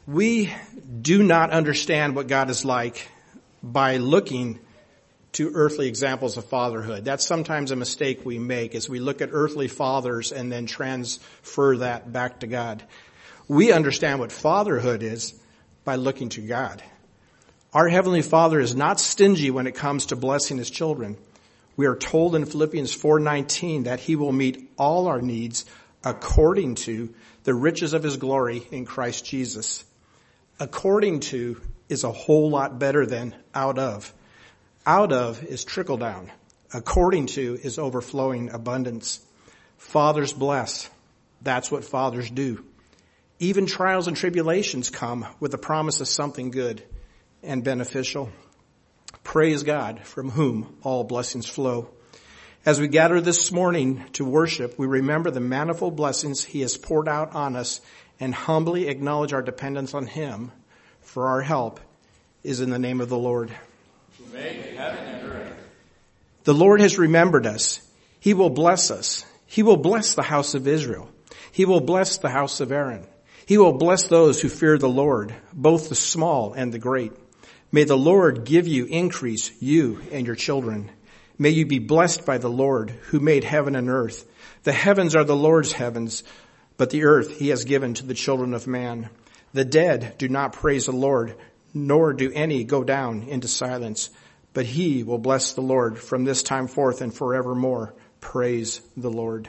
We do not understand what God is like by looking to earthly examples of fatherhood. That's sometimes a mistake we make, is we look at earthly fathers and then transfer that back to God. We understand what fatherhood is by looking to God. Our Heavenly Father is not stingy when it comes to blessing His children. We are told in Philippians 4:19 that He will meet all our needs according to the riches of His glory in Christ Jesus. According to is a whole lot better than out of. Out of is trickle down. According to is overflowing abundance. Fathers bless. That's what fathers do. Even trials and tribulations come with the promise of something good and beneficial. Praise God, from whom all blessings flow. As we gather this morning to worship, we remember the manifold blessings He has poured out on us and humbly acknowledge our dependence on Him for our help is in the name of the Lord. Who made heaven and earth. The Lord has remembered us. He will bless us. He will bless the house of Israel. He will bless the house of Aaron. He will bless those who fear the Lord, both the small and the great. May the Lord give you increase, you and your children. May you be blessed by the Lord who made heaven and earth. The heavens are the Lord's heavens, but the earth He has given to the children of man. The dead do not praise the Lord, nor do any go down into silence. But he will bless the Lord from this time forth and forevermore. Praise the Lord.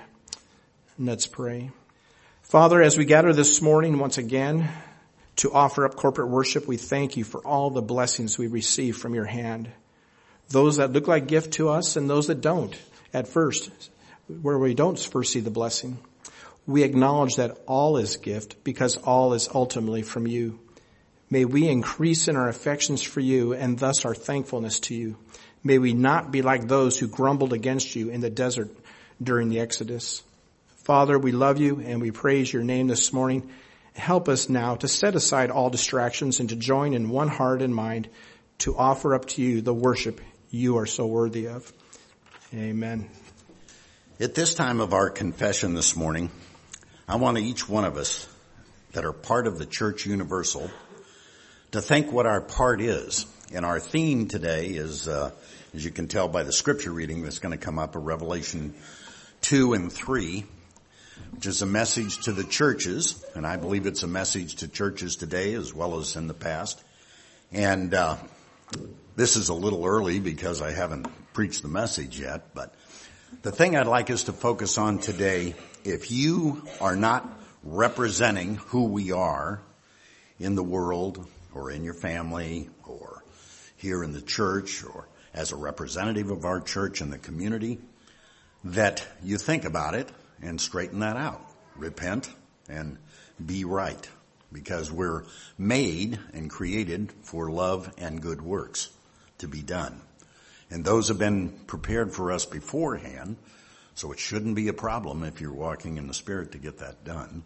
Let's pray. Father, as we gather this morning once again to offer up corporate worship, we thank You for all the blessings we receive from Your hand. Those that look like gift to us and those that don't at first, where we don't first see the blessing. We acknowledge that all is gift because all is ultimately from You. May we increase in our affections for You and thus our thankfulness to You. May we not be like those who grumbled against You in the desert during the Exodus. Father, we love You and we praise Your name this morning. Help us now to set aside all distractions and to join in one heart and mind to offer up to You the worship You are so worthy of. Amen. At this time of our confession this morning, I want each one of us that are part of the Church Universal to think what our part is. And our theme today is, as you can tell by the scripture reading that's going to come up, of Revelation 2 and 3, which is a message to the churches. And I believe it's a message to churches today as well as in the past. And this is a little early because I haven't preached the message yet. But the thing I'd like us to focus on today, if you are not representing who we are in the world or in your family or here in the church or as a representative of our church in the community, that you think about it and straighten that out. Repent and be right, because we're made and created for love and good works to be done. And those have been prepared for us beforehand, so it shouldn't be a problem if you're walking in the Spirit to get that done.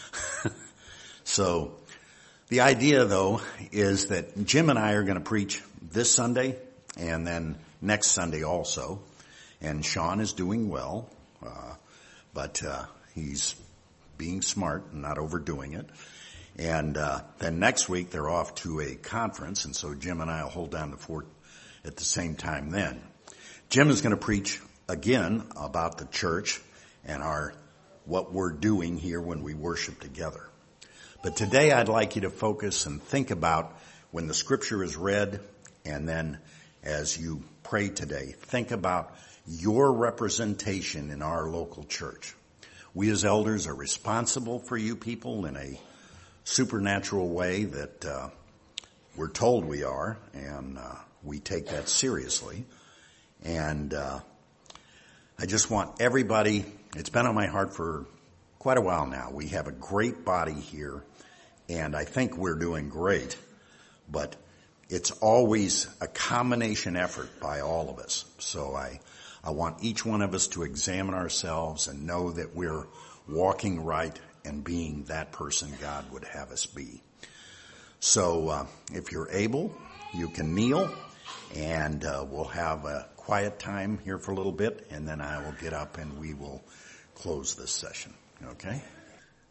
So the idea, though, is that Jim and I are going to preach this Sunday and then next Sunday also. And Sean is doing well, but he's being smart and not overdoing it. And then next week they're off to a conference, and so Jim and I will hold down the fort at the same time then. Jim is going to preach again about the church and what we're doing here when we worship together. But today I'd like you to focus and think about when the scripture is read, and then as you pray today, think about your representation in our local church. We as elders are responsible for you people in a supernatural way that we're told we are, and we take that seriously. And I just want everybody, it's been on my heart for quite a while now. We have a great body here, and I think we're doing great, but it's always a combination effort by all of us. So I want each one of us to examine ourselves and know that we're walking right and being that person God would have us be. So if you're able, you can kneel, and we'll have a quiet time here for a little bit, and then I will get up and we will close this session. Okay?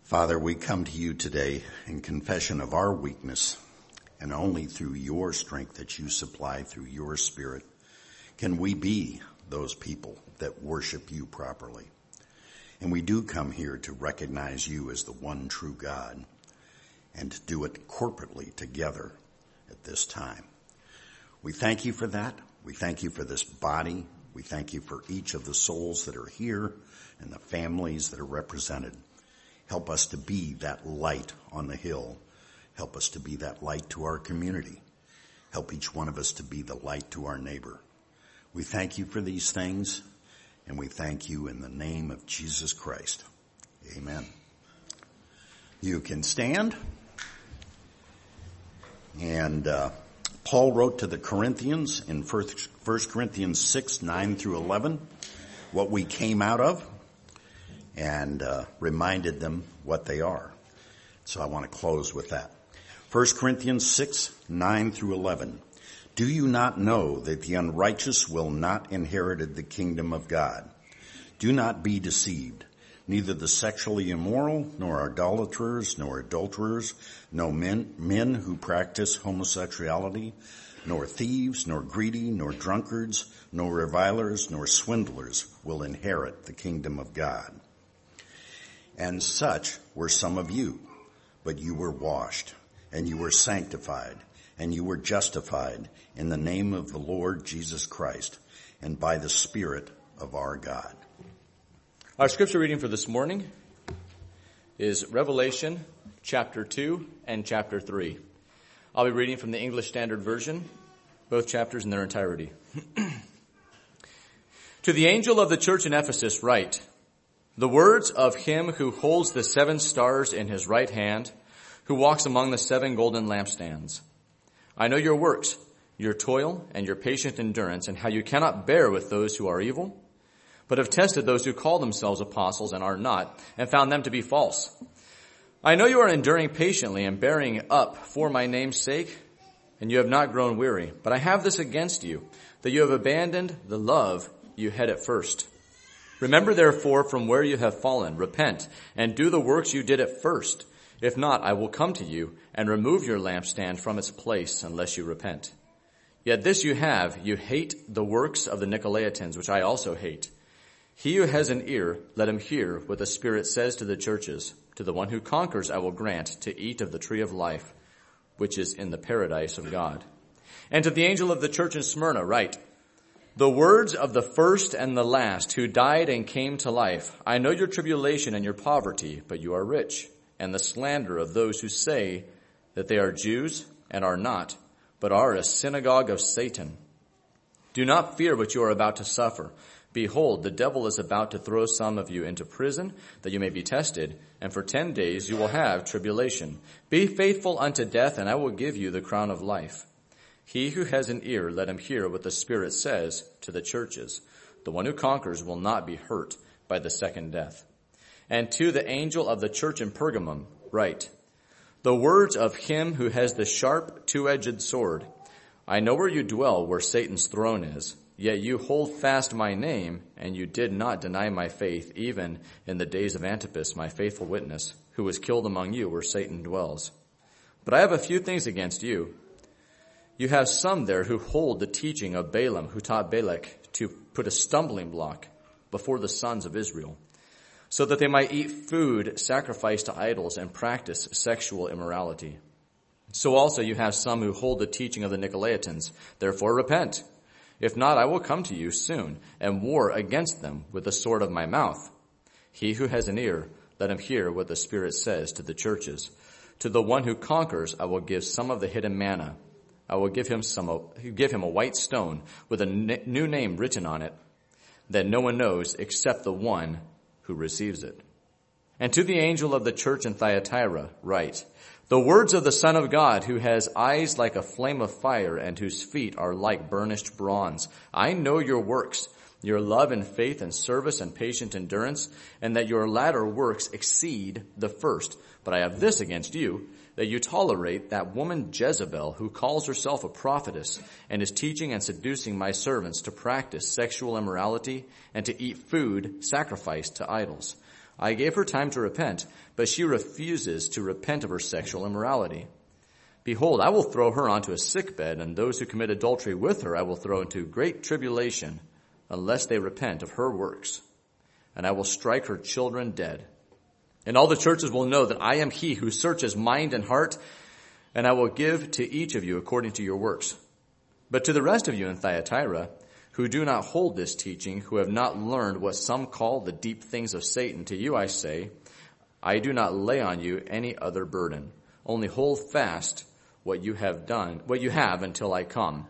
Father, we come to you today in confession of our weakness, and only through your strength that you supply through your Spirit can we be those people that worship you properly. And we do come here to recognize you as the one true God and to do it corporately together at this time. We thank you for that. We thank you for this body. We thank you for each of the souls that are here and the families that are represented. Help us to be that light on the hill. Help us to be that light to our community. Help each one of us to be the light to our neighbor. We thank you for these things, and we thank you in the name of Jesus Christ. Amen. You can stand. And Paul wrote to the Corinthians in 1 Corinthians 6, 9 through 11, what we came out of, and reminded them what they are. So I want to close with that. 1 Corinthians 6, 9 through 11. Do you not know that the unrighteous will not inherit the kingdom of God? Do not be deceived. Neither the sexually immoral, nor idolaters, nor adulterers, no men who practice homosexuality, nor thieves, nor greedy, nor drunkards, nor revilers, nor swindlers will inherit the kingdom of God. And such were some of you, but you were washed, and you were sanctified, and you were justified in the name of the Lord Jesus Christ, and by the Spirit of our God. Our scripture reading for this morning is Revelation chapter 2 and chapter 3. I'll be reading from the English Standard Version, both chapters in their entirety. To the angel of the church in Ephesus write, the words of him who holds the 7 stars in his right hand, who walks among the 7 golden lampstands. I know your works, your toil, and your patient endurance, and how you cannot bear with those who are evil, but have tested those who call themselves apostles and are not, and found them to be false. I know you are enduring patiently and bearing up for my name's sake, and you have not grown weary. But I have this against you, that you have abandoned the love you had at first. Remember, therefore, from where you have fallen, repent, and do the works you did at first. If not, I will come to you and remove your lampstand from its place unless you repent. Yet this you have, you hate the works of the Nicolaitans, which I also hate. He who has an ear, let him hear what the Spirit says to the churches. To the one who conquers, I will grant to eat of the tree of life, which is in the paradise of God. And to the angel of the church in Smyrna write, the words of the first and the last who died and came to life. I know your tribulation and your poverty, but you are rich, and the slander of those who say that they are Jews and are not, but are a synagogue of Satan. Do not fear what you are about to suffer. Behold, the devil is about to throw some of you into prison, that you may be tested, and for 10 days you will have tribulation. Be faithful unto death, and I will give you the crown of life. He who has an ear, let him hear what the Spirit says to the churches. The one who conquers will not be hurt by the second death. And to the angel of the church in Pergamum write, the words of him who has the sharp two-edged sword. I know where you dwell, where Satan's throne is. Yet you hold fast my name, and you did not deny my faith, even in the days of Antipas, my faithful witness, who was killed among you where Satan dwells. But I have a few things against you. You have some there who hold the teaching of Balaam, who taught Balak to put a stumbling block before the sons of Israel, so that they might eat food sacrificed to idols and practice sexual immorality. So also you have some who hold the teaching of the Nicolaitans. Therefore repent. If not, I will come to you soon and war against them with the sword of my mouth. He who has an ear, let him hear what the Spirit says to the churches. To the one who conquers, I will give some of the hidden manna. I will give him a white stone with a new name written on it that no one knows except the one who receives it. And to the angel of the church in Thyatira write, the words of the Son of God, who has eyes like a flame of fire and whose feet are like burnished bronze. I know your works, your love and faith and service and patient endurance, and that your latter works exceed the first. But I have this against you, that you tolerate that woman Jezebel, who calls herself a prophetess and is teaching and seducing my servants to practice sexual immorality and to eat food sacrificed to idols. I gave her time to repent, but she refuses to repent of her sexual immorality. Behold, I will throw her onto a sickbed, and those who commit adultery with her I will throw into great tribulation, unless they repent of her works. And I will strike her children dead. And all the churches will know that I am he who searches mind and heart, and I will give to each of you according to your works. But to the rest of you in Thyatira, who do not hold this teaching, who have not learned what some call the deep things of Satan, to you I say, I do not lay on you any other burden. Only hold fast what you have until I come.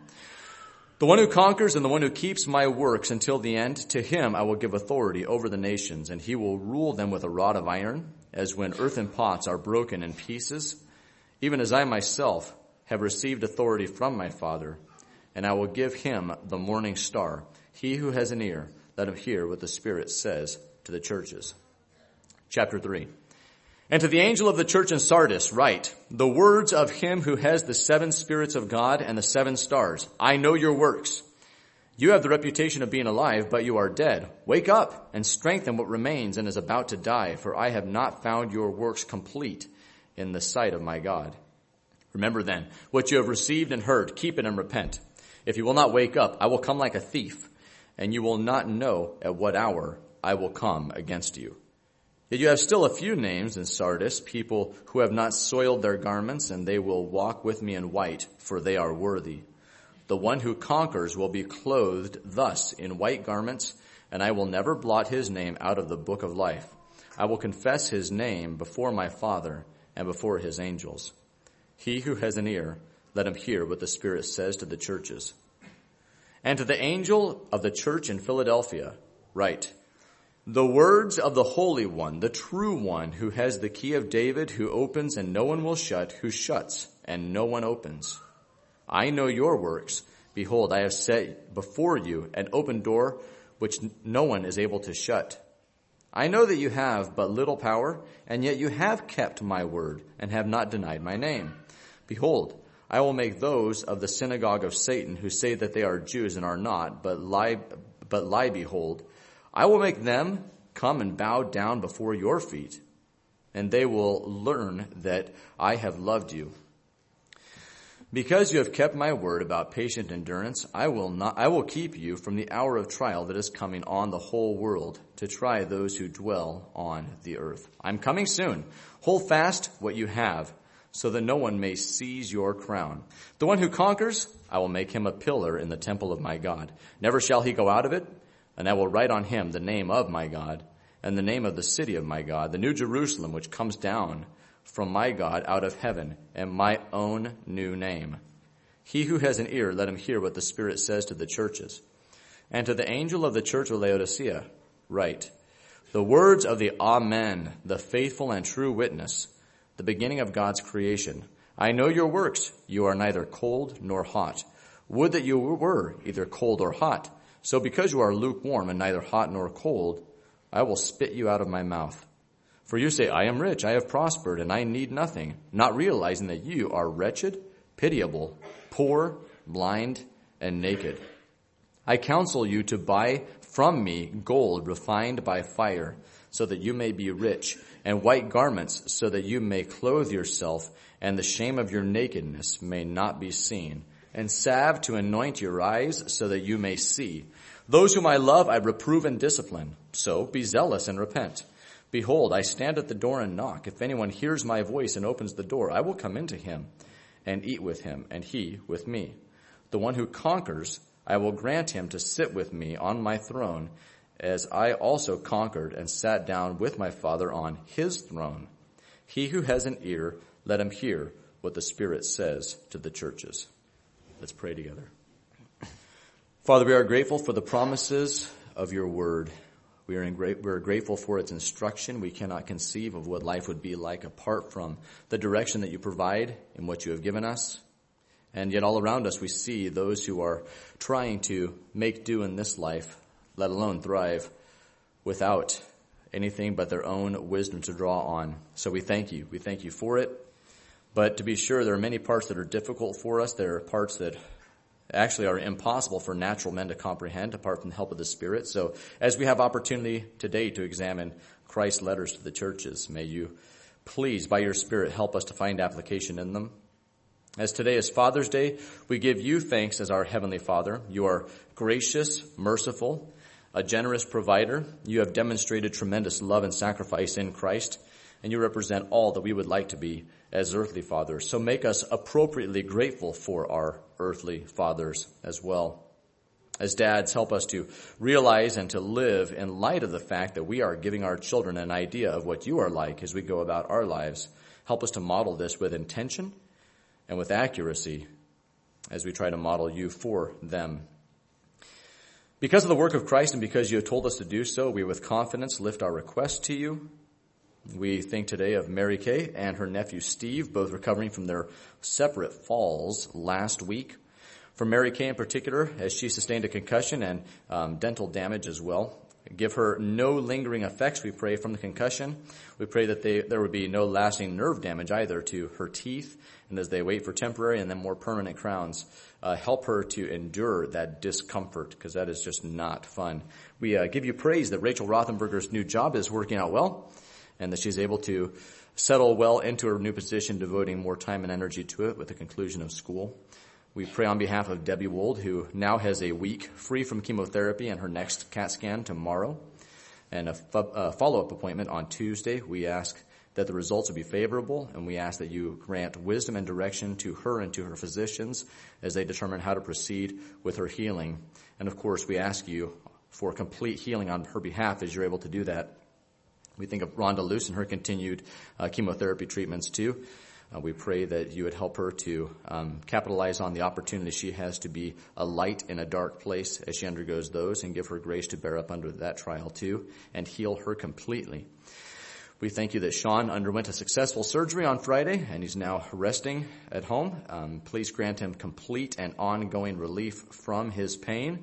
The one who conquers and the one who keeps my works until the end, to him I will give authority over the nations, and he will rule them with a rod of iron, as when earthen pots are broken in pieces, even as I myself have received authority from my Father. And I will give him the morning star. He who has an ear, let him hear what the Spirit says to the churches. Chapter 3. And to the angel of the church in Sardis write, the words of him who has the 7 spirits of God and the 7 stars. I know your works. You have the reputation of being alive, but you are dead. Wake up and strengthen what remains and is about to die, for I have not found your works complete in the sight of my God. Remember then what you have received and heard, keep it and repent. If you will not wake up, I will come like a thief, and you will not know at what hour I will come against you. Yet you have still a few names in Sardis, people who have not soiled their garments, and they will walk with me in white, for they are worthy. The one who conquers will be clothed thus in white garments, and I will never blot his name out of the book of life. I will confess his name before my Father and before his angels. He who has an ear, let him hear what the Spirit says to the churches. And to the angel of the church in Philadelphia, write, the words of the Holy One, the true one, who has the key of David, who opens and no one will shut, who shuts and no one opens. I know your works. Behold, I have set before you an open door which no one is able to shut. I know that you have but little power, and yet you have kept my word and have not denied my name. Behold, I will make those of the synagogue of Satan who say that they are Jews and are not, but lie, behold, I will make them come and bow down before your feet, and they will learn that I have loved you. Because you have kept my word about patient endurance, I will keep you from the hour of trial that is coming on the whole world to try those who dwell on the earth. I'm coming soon. Hold fast what you have, so that no one may seize your crown. The one who conquers, I will make him a pillar in the temple of my God. Never shall he go out of it, and I will write on him the name of my God and the name of the city of my God, the new Jerusalem, which comes down from my God out of heaven, and my own new name. He who has an ear, let him hear what the Spirit says to the churches. And to the angel of the church of Laodicea, write, the words of the Amen, the faithful and true witness, the beginning of God's creation. I know your works. You are neither cold nor hot. Would that you were either cold or hot. So because you are lukewarm and neither hot nor cold, I will spit you out of my mouth. For you say, I am rich, I have prospered, and I need nothing, not realizing that you are wretched, pitiable, poor, blind, and naked. I counsel you to buy from me gold refined by fire, so that you may be rich, and white garments, so that you may clothe yourself, and the shame of your nakedness may not be seen, and salve to anoint your eyes, so that you may see. Those whom I love I reprove and discipline. So be zealous and repent. Behold, I stand at the door and knock. If anyone hears my voice and opens the door, I will come into him and eat with him, and he with me. The one who conquers, I will grant him to sit with me on my throne, as I also conquered and sat down with my Father on his throne. He who has an ear, let him hear what the Spirit says to the churches. Let's pray together. Father, we are grateful for the promises of your word. We're grateful for its instruction. We cannot conceive of what life would be like apart from the direction that you provide in what you have given us. And yet all around us we see those who are trying to make do in this life, let alone thrive, without anything but their own wisdom to draw on. So we thank you. We thank you for it. But to be sure, there are many parts that are difficult for us. There are parts that actually are impossible for natural men to comprehend apart from the help of the Spirit. So as we have opportunity today to examine Christ's letters to the churches. May you please, by your Spirit, help us to find application in them. As today is Father's Day, we give you thanks as our Heavenly Father. You are gracious, merciful, a generous provider. You have demonstrated tremendous love and sacrifice in Christ, and you represent all that we would like to be as earthly fathers. So make us appropriately grateful for our earthly fathers as well. As dads, help us to realize and to live in light of the fact that we are giving our children an idea of what you are like as we go about our lives. Help us to model this with intention and with accuracy as we try to model you for them. Because of the work of Christ and because you have told us to do so, we with confidence lift our request to you. We think today of Mary Kay and her nephew Steve, both recovering from their separate falls last week. For Mary Kay in particular, as she sustained a concussion and dental damage as well. Give her no lingering effects, we pray, from the concussion. We pray that there would be no lasting nerve damage either to her teeth. And as they wait for temporary and then more permanent crowns, help her to endure that discomfort, because that is just not fun. We give you praise that Rachel Rothenberger's new job is working out well, and that she's able to settle well into her new position, devoting more time and energy to it with the conclusion of school. We pray on behalf of Debbie Wold, who now has a week free from chemotherapy and her next CAT scan tomorrow, and a follow-up appointment on Tuesday. We ask that the results will be favorable, and we ask that you grant wisdom and direction to her and to her physicians as they determine how to proceed with her healing. And of course, we ask you for complete healing on her behalf as you're able to do that. We think of Rhonda Luce and her continued chemotherapy treatments too. We pray that you would help her to capitalize on the opportunity she has to be a light in a dark place as she undergoes those, and give her grace to bear up under that trial too, and heal her completely. We thank you that Sean underwent a successful surgery on Friday, and he's now resting at home. Please grant him complete and ongoing relief from his pain.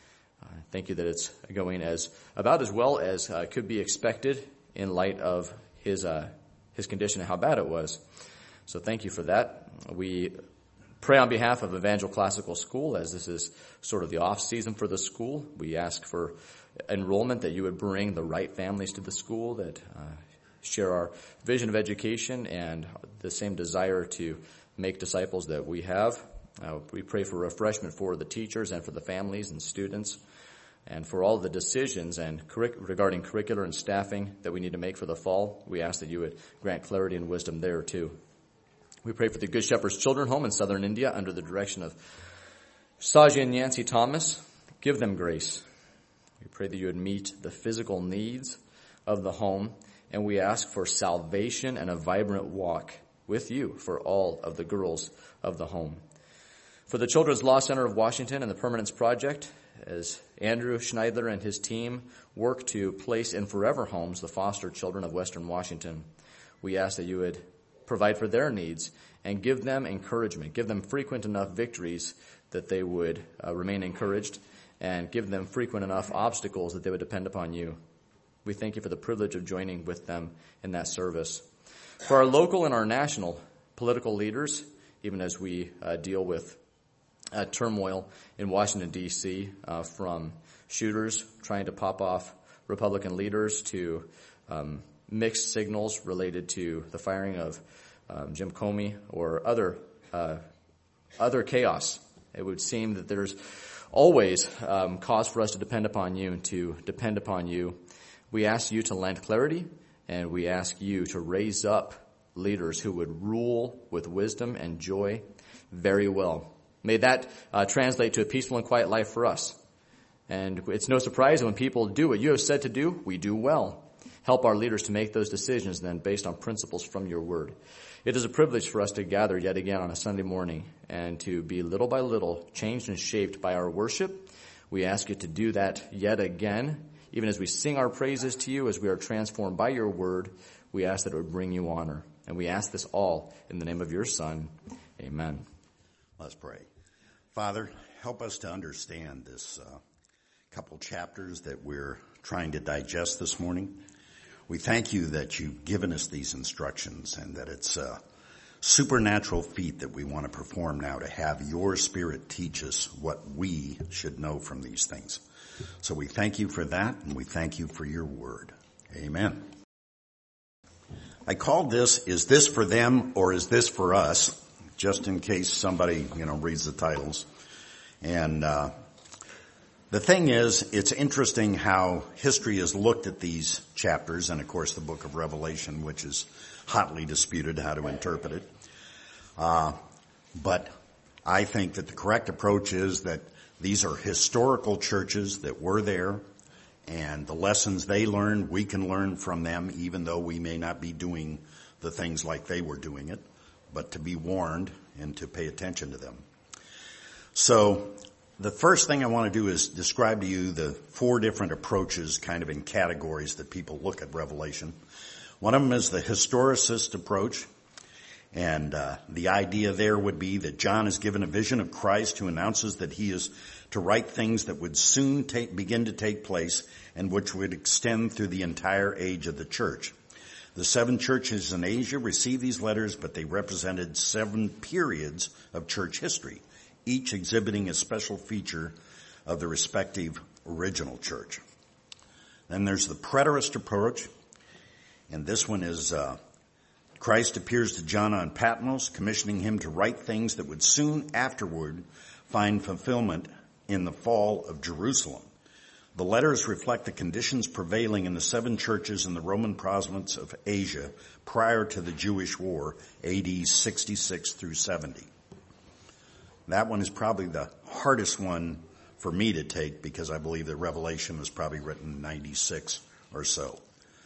Thank you that it's going about as well as could be expected in light of his condition and how bad it was. So thank you for that. We pray on behalf of Evangel Classical School, as this is sort of the off season for the school. We ask for enrollment, that you would bring the right families to the school that share our vision of education and the same desire to make disciples that we have. We pray for refreshment for the teachers and for the families and students, and for all the decisions and regarding curricular and staffing that we need to make for the fall. We ask that you would grant clarity and wisdom there too. We pray for the Good Shepherd's Children Home in southern India under the direction of Saji and Yancy Thomas. Give them grace. We pray that you would meet the physical needs of the home, and we ask for salvation and a vibrant walk with you for all of the girls of the home. For the Children's Law Center of Washington and the Permanence Project, as Andrew Schneidler and his team work to place in forever homes the foster children of Western Washington, we ask that you would provide for their needs and give them encouragement, give them frequent enough victories that they would remain encouraged, and give them frequent enough obstacles that they would depend upon you. We thank you for the privilege of joining with them in that service. For our local and our national political leaders, even as we deal with turmoil in Washington, D.C., from shooters trying to pop off Republican leaders to mixed signals related to the firing of Jim Comey or other chaos. It would seem that there's always cause for us to depend upon you and to depend upon you. We ask you to lend clarity, and we ask you to raise up leaders who would rule with wisdom and joy very well. May that translate to a peaceful and quiet life for us. And it's no surprise that when people do what you have said to do, we do well. Help our leaders to make those decisions then based on principles from your word. It is a privilege for us to gather yet again on a Sunday morning and to be little by little changed and shaped by our worship. We ask you to do that yet again, even as we sing our praises to you, as we are transformed by your word. We ask that it would bring you honor. And we ask this all in the name of your Son. Amen. Let's pray. Father, help us to understand this couple chapters that we're trying to digest this morning. We thank you that you've given us these instructions and that it's a supernatural feat that we want to perform now, to have your Spirit teach us what we should know from these things. So we thank you for that, and we thank you for your word. Amen. I called this, Is This for Them or Is This for Us? Just in case somebody, reads the titles. And the thing is, it's interesting how history has looked at these chapters, and of course the book of Revelation, which is hotly disputed how to interpret it. But I think that the correct approach is that these are historical churches that were there, and the lessons they learned, we can learn from them, even though we may not be doing the things like they were doing it, but to be warned and to pay attention to them. So the first thing I want to do is describe to you the 4 different approaches kind of in categories that people look at Revelation. One of them is the historicist approach. And the idea there would be that John is given a vision of Christ who announces that he is to write things that would soon begin to take place and which would extend through the entire age of the church. The 7 churches in Asia received these letters, but they represented 7 periods of church history, each exhibiting a special feature of the respective original church. Then there's the preterist approach, and this one is Christ appears to John on Patmos, commissioning him to write things that would soon afterward find fulfillment in the fall of Jerusalem. The letters reflect the conditions prevailing in the 7 churches in the Roman province of Asia prior to the Jewish War, AD 66 through 70. That one is probably the hardest one for me to take because I believe that Revelation was probably written in 96 or so.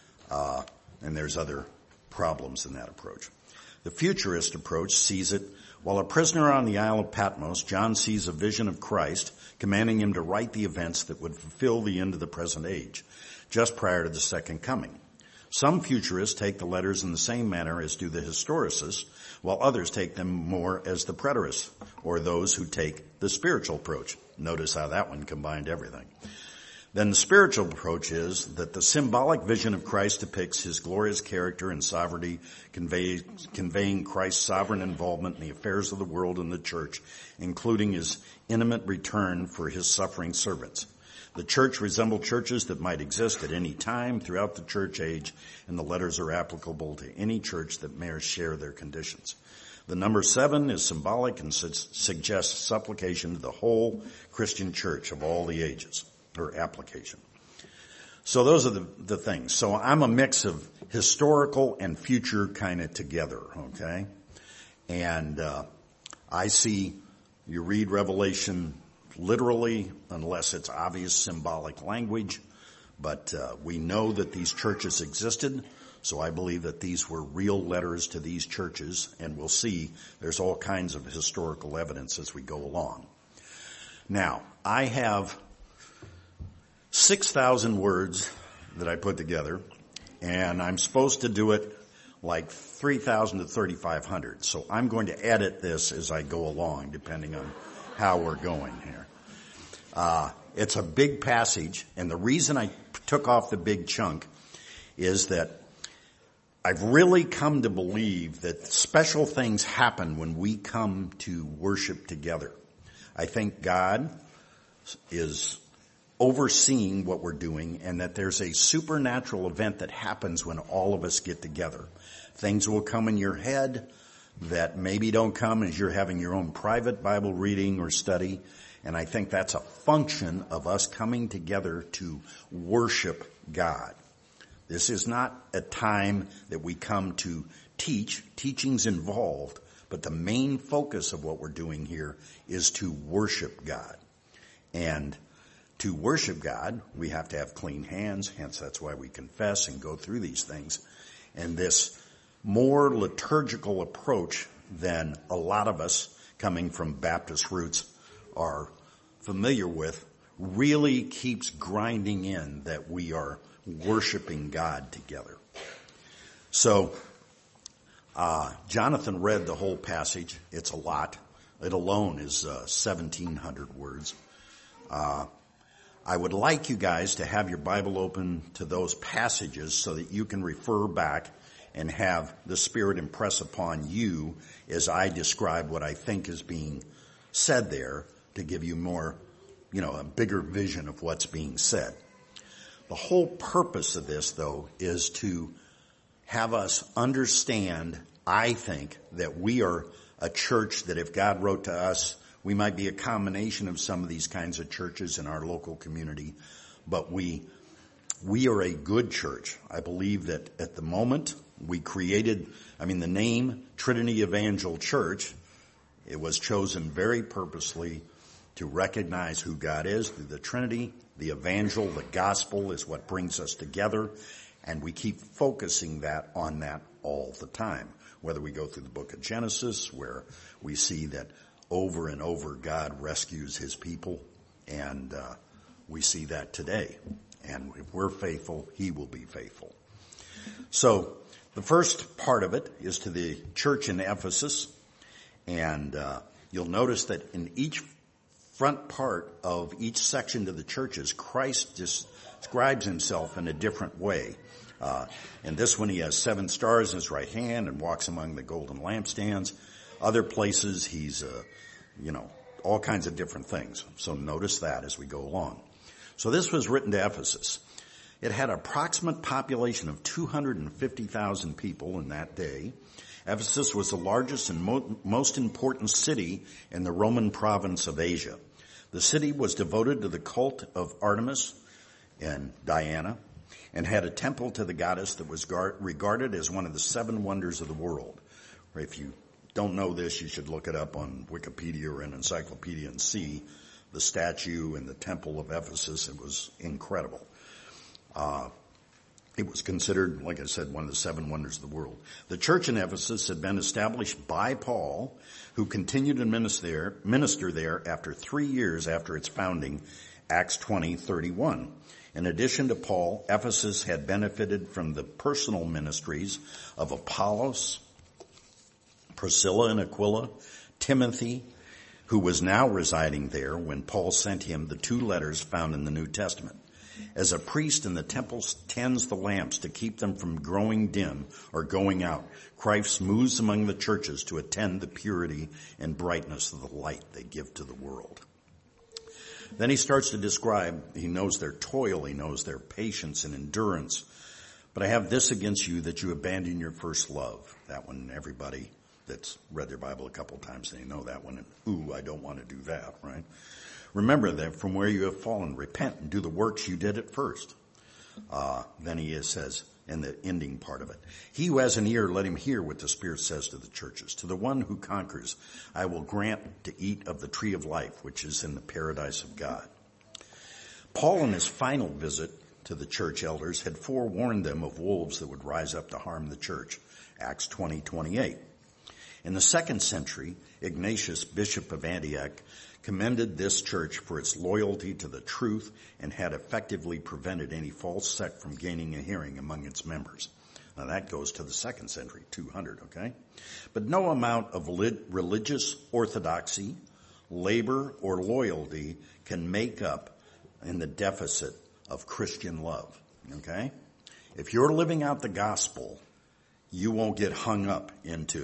And there's other problems in that approach. The futurist approach sees it, while a prisoner on the Isle of Patmos, John sees a vision of Christ commanding him to write the events that would fulfill the end of the present age, just prior to the second coming. Some futurists take the letters in the same manner as do the historicists, while others take them more as the preterists, or those who take the spiritual approach. Notice how that one combined everything. Then the spiritual approach is that the symbolic vision of Christ depicts his glorious character and sovereignty, conveying Christ's sovereign involvement in the affairs of the world and the church, including his intimate return for his suffering servants. The church resembled churches that might exist at any time throughout the church age, and the letters are applicable to any church that may share their conditions. The number 7 is symbolic and suggests supplication to the whole Christian church of all the ages. Or application. So those are the things. So I'm a mix of historical and future kind of together, okay? And I see you read Revelation literally unless it's obvious symbolic language, but we know that these churches existed, so I believe that these were real letters to these churches, and we'll see there's all kinds of historical evidence as we go along. Now, I have 6,000 words that I put together, and I'm supposed to do it like 3,000 to 3,500. So I'm going to edit this as I go along, depending on how we're going here. It's a big passage, and the reason I took off the big chunk is that I've really come to believe that special things happen when we come to worship together. I think God is overseeing what we're doing, and that there's a supernatural event that happens when all of us get together. Things will come in your head that maybe don't come as you're having your own private Bible reading or study, and I think that's a function of us coming together to worship God. This is not a time that we come to teach. Teaching's involved, but the main focus of what we're doing here is to worship God. And to worship God, we have to have clean hands, hence that's why we confess and go through these things. And this more liturgical approach than a lot of us coming from Baptist roots are familiar with really keeps grinding in that we are worshiping God together. So, Jonathan read the whole passage. It's a lot. It alone is 1,700 words. I would like you guys to have your Bible open to those passages so that you can refer back and have the Spirit impress upon you as I describe what I think is being said there to give you more, a bigger vision of what's being said. The whole purpose of this, though, is to have us understand, I think, that we are a church that if God wrote to us, we might be a combination of some of these kinds of churches in our local community, but we are a good church. I believe that at the moment we created, the name Trinity Evangel Church, it was chosen very purposely to recognize who God is through the Trinity. The Evangel, the gospel, is what brings us together, and we keep focusing on that all the time. Whether we go through the book of Genesis, where we see that over and over God rescues his people, and we see that today. And if we're faithful, he will be faithful. So the first part of it is to the church in Ephesus, and you'll notice that in each front part of each section to the churches, Christ describes himself in a different way. In this one, he has 7 stars in his right hand and walks among the golden lampstands. Other places, he's, all kinds of different things. So notice that as we go along. So this was written to Ephesus. It had an approximate population of 250,000 people in that day. Ephesus was the largest and most important city in the Roman province of Asia. The city was devoted to the cult of Artemis and Diana, and had a temple to the goddess that was regarded as one of the 7 wonders of the world. If you don't know this, you should look it up on Wikipedia or an encyclopedia and see the statue and the temple of Ephesus. It was incredible. It was considered, like I said, one of the 7 wonders of the world. The church in Ephesus had been established by Paul, who continued to minister there after 3 years after its founding, Acts 20:31. In addition to Paul, Ephesus had benefited from the personal ministries of Apollos, Priscilla and Aquila, Timothy, who was now residing there when Paul sent him the 2 letters found in the New Testament. As a priest in the temple tends the lamps to keep them from growing dim or going out, Christ moves among the churches to attend the purity and brightness of the light they give to the world. Then he starts to describe, he knows their toil, he knows their patience and endurance. But I have this against you, that you abandon your first love. That one, everybody that's read their Bible a couple of times, they know that one. And, ooh, I don't want to do that, right? Remember that from where you have fallen, repent and do the works you did at first. Then he says in the ending part of it, he who has an ear, let him hear what the Spirit says to the churches. To the one who conquers, I will grant to eat of the tree of life, which is in the paradise of God. Paul, in his final visit to the church elders, had forewarned them of wolves that would rise up to harm the church. Acts 20:28. In the 2nd century, Ignatius, bishop of Antioch, commended this church for its loyalty to the truth and had effectively prevented any false sect from gaining a hearing among its members. Now that goes to the 2nd century, 200, okay? But no amount of religious orthodoxy, labor, or loyalty can make up in the deficit of Christian love, okay? If you're living out the gospel, you won't get hung up into,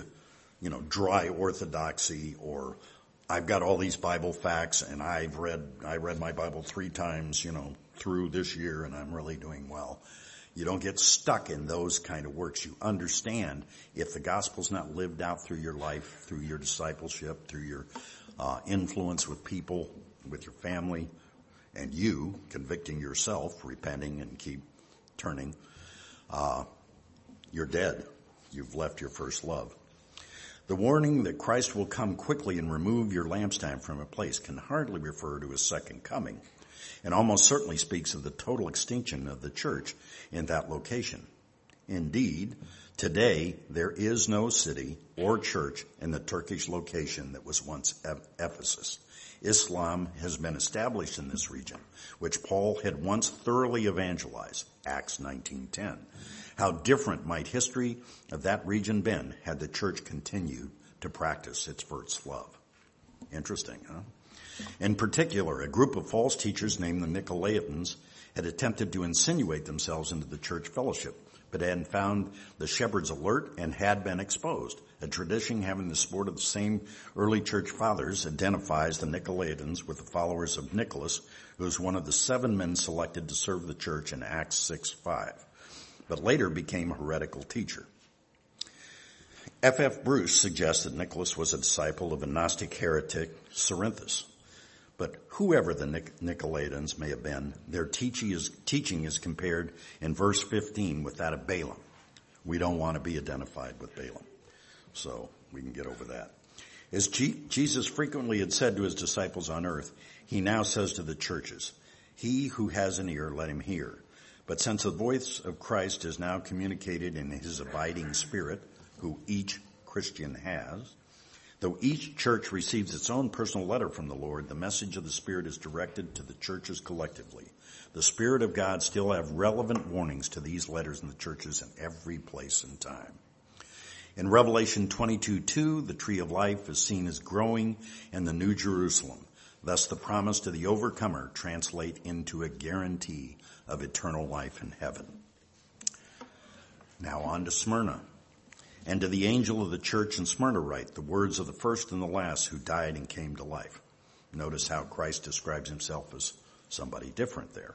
dry orthodoxy, or I've got all these Bible facts and I read my Bible 3 times, through this year, and I'm really doing well. You don't get stuck in those kind of works. You understand if the gospel's not lived out through your life, through your discipleship, through your influence with people, with your family, and you convicting yourself, repenting and keep turning, you're dead. You've left your first love. The warning that Christ will come quickly and remove your lampstand from a place can hardly refer to his second coming, and almost certainly speaks of the total extinction of the church in that location. Indeed, today there is no city or church in the Turkish location that was once Ephesus. Islam has been established in this region, which Paul had once thoroughly evangelized, Acts 19:10. How different might history of that region been had the church continued to practice its first love. Interesting, huh? In particular, a group of false teachers named the Nicolaitans had attempted to insinuate themselves into the church fellowship, but had found the shepherds alert and had been exposed. A tradition having the support of the same early church fathers identifies the Nicolaitans with the followers of Nicholas, who was one of the 7 men selected to serve the church in Acts 6:5. but later became a heretical teacher. F. Bruce suggests that Nicholas was a disciple of a Gnostic heretic, Cerinthus. But whoever the Nicolaitans may have been, their teaching is compared in verse 15 with that of Balaam. We don't want to be identified with Balaam. So we can get over that. As Jesus frequently had said to his disciples on earth, he now says to the churches, "He who has an ear, let him hear." But since the voice of Christ is now communicated in his abiding Spirit, who each Christian has, though each church receives its own personal letter from the Lord, the message of the Spirit is directed to the churches collectively. The Spirit of God still have relevant warnings to these letters in the churches in every place and time. In Revelation 22:2, the tree of life is seen as growing in the New Jerusalem. Thus the promise to the overcomer translate into a guarantee of eternal life in heaven. Now on to Smyrna. And to the angel of the church in Smyrna write the words of the first and the last who died and came to life. Notice how Christ describes himself as somebody different there.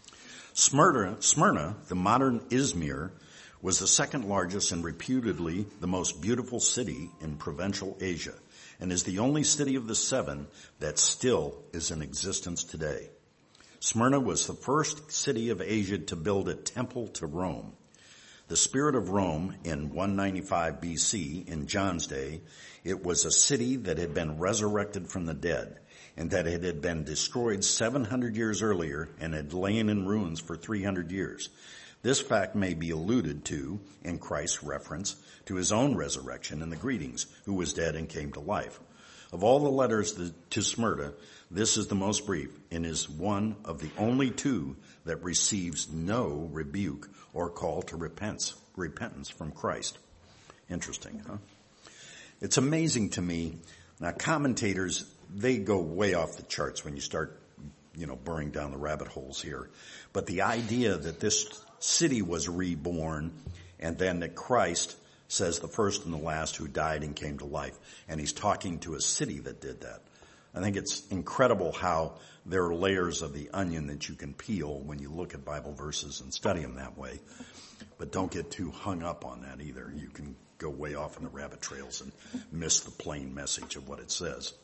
Smyrna, the modern Izmir, was the second largest and reputedly the most beautiful city in provincial Asia, and is the only city of the 7 that still is in existence today. Smyrna was the first city of Asia to build a temple to Rome. The spirit of Rome in 195 BC, in John's day, it was a city that had been resurrected from the dead, and that it had been destroyed 700 years earlier and had lain in ruins for 300 years. This fact may be alluded to in Christ's reference to his own resurrection in the greetings, who was dead and came to life. Of all the letters to Smyrna, this is the most brief and is one of the only 2 that receives no rebuke or call to repentance from Christ. Interesting, huh? It's amazing to me. Now, commentators, they go way off the charts when you start, burrowing down the rabbit holes here. But the idea that this city was reborn and then that Christ says the first and the last who died and came to life, and he's talking to a city that did that. I think it's incredible how there are layers of the onion that you can peel when you look at Bible verses and study them that way. But don't get too hung up on that either. You can go way off in the rabbit trails and miss the plain message of what it says.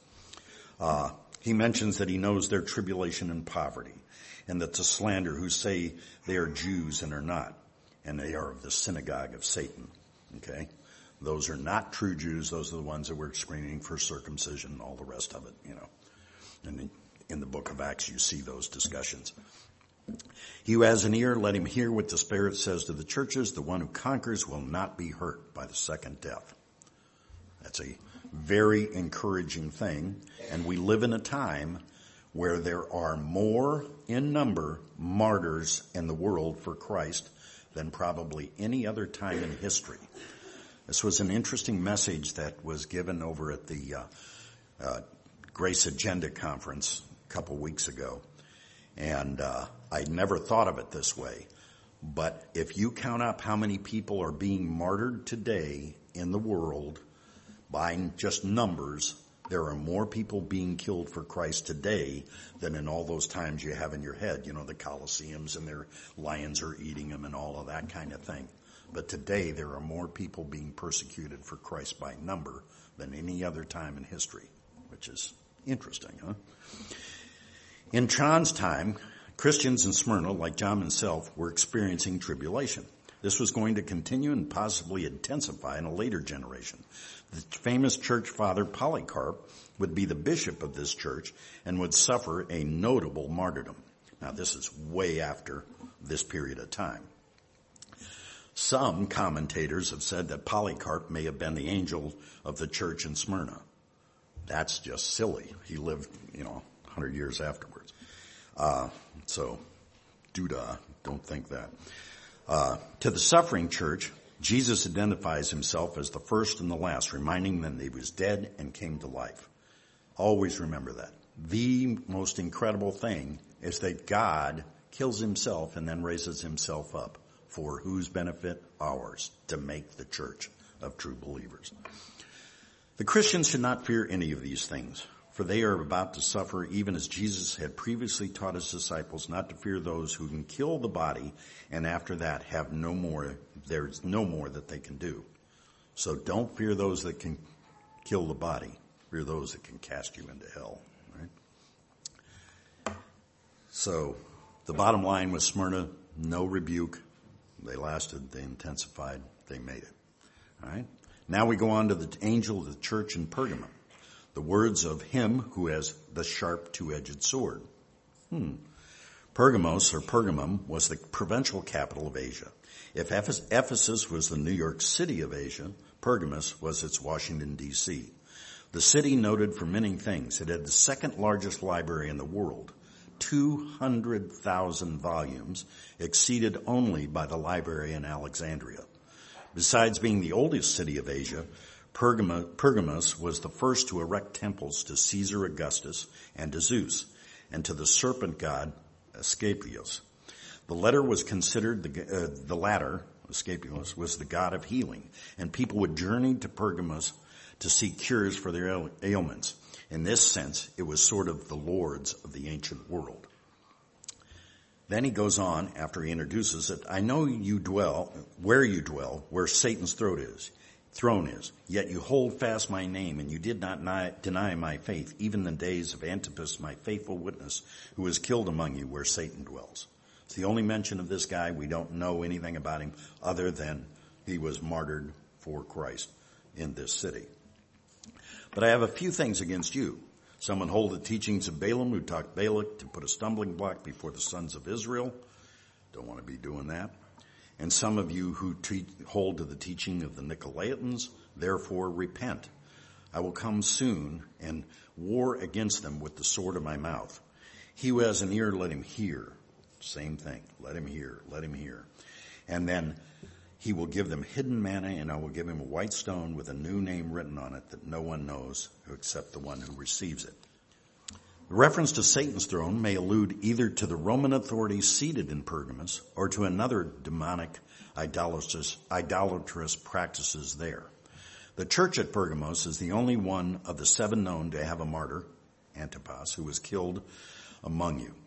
He mentions that he knows their tribulation and poverty, and that the slander who say they are Jews and are not, and they are of the synagogue of Satan. Okay? Those are not true Jews. Those are the ones that were screaming for circumcision and all the rest of it, And in the book of Acts, you see those discussions. He who has an ear, let him hear what the Spirit says to the churches. The one who conquers will not be hurt by the second death. That's a very encouraging thing. And we live in a time where there are more in number martyrs in the world for Christ than probably any other time in history. This was an interesting message that was given over at the Grace Agenda Conference a couple weeks ago. And I'd never thought of it this way. But if you count up how many people are being martyred today in the world by just numbers, there are more people being killed for Christ today than in all those times you have in your head. The Colosseums and their lions are eating them and all of that kind of thing. But today there are more people being persecuted for Christ by number than any other time in history, which is interesting, huh? In John's time, Christians in Smyrna, like John himself, were experiencing tribulation. This was going to continue and possibly intensify in a later generation. The famous church father Polycarp would be the bishop of this church and would suffer a notable martyrdom. Now, this is way after this period of time. Some commentators have said that Polycarp may have been the angel of the church in Smyrna. That's just silly. He lived, 100 years afterwards. So, don't think that. To the suffering church, Jesus identifies himself as the first and the last, reminding them that he was dead and came to life. Always remember that. The most incredible thing is that God kills himself and then raises himself up. For whose benefit? Ours, to make the church of true believers. The Christians should not fear any of these things, for they are about to suffer even as Jesus had previously taught his disciples not to fear those who can kill the body and after that have no more, there's no more that they can do. So don't fear those that can kill the body. Fear those that can cast you into hell. Right? So the bottom line was Smyrna, no rebuke. They lasted, they intensified, they made it. All right. Now we go on to the angel of the church in Pergamum. The words of him who has the sharp two-edged sword. Pergamos or Pergamum was the provincial capital of Asia. If Ephesus was the New York City of Asia, Pergamus was its Washington, D.C. The city noted for many things. It had the second largest library in the world, 200,000 volumes, exceeded only by the library in Alexandria. Besides being the oldest city of Asia, Pergamos was the first to erect temples to Caesar Augustus and to Zeus, and to the serpent god Asclepius. The latter was considered Asclepius was the god of healing, and people would journey to Pergamos to seek cures for their ailments. In this sense, it was sort of the lords of the ancient world. Then he goes on after he introduces it. I know you dwell, where Satan's throne is. Yet you hold fast my name, and you did not deny my faith, even in the days of Antipas, my faithful witness, who was killed among you where Satan dwells. It's the only mention of this guy. We don't know anything about him other than he was martyred for Christ in this city. But I have a few things against you. Some would hold the teachings of Balaam, who taught Balak to put a stumbling block before the sons of Israel. Don't want to be doing that. And some of you who hold to the teaching of the Nicolaitans, therefore repent. I will come soon and war against them with the sword of my mouth. He who has an ear, let him hear. Same thing. Let him hear. Let him hear. And then he will give them hidden manna, and I will give him a white stone with a new name written on it that no one knows except the one who receives it. The reference to Satan's throne may allude either to the Roman authorities seated in Pergamos or to another demonic idolatrous practices there. The church at Pergamos is the only one of the 7 known to have a martyr, Antipas, who was killed among you.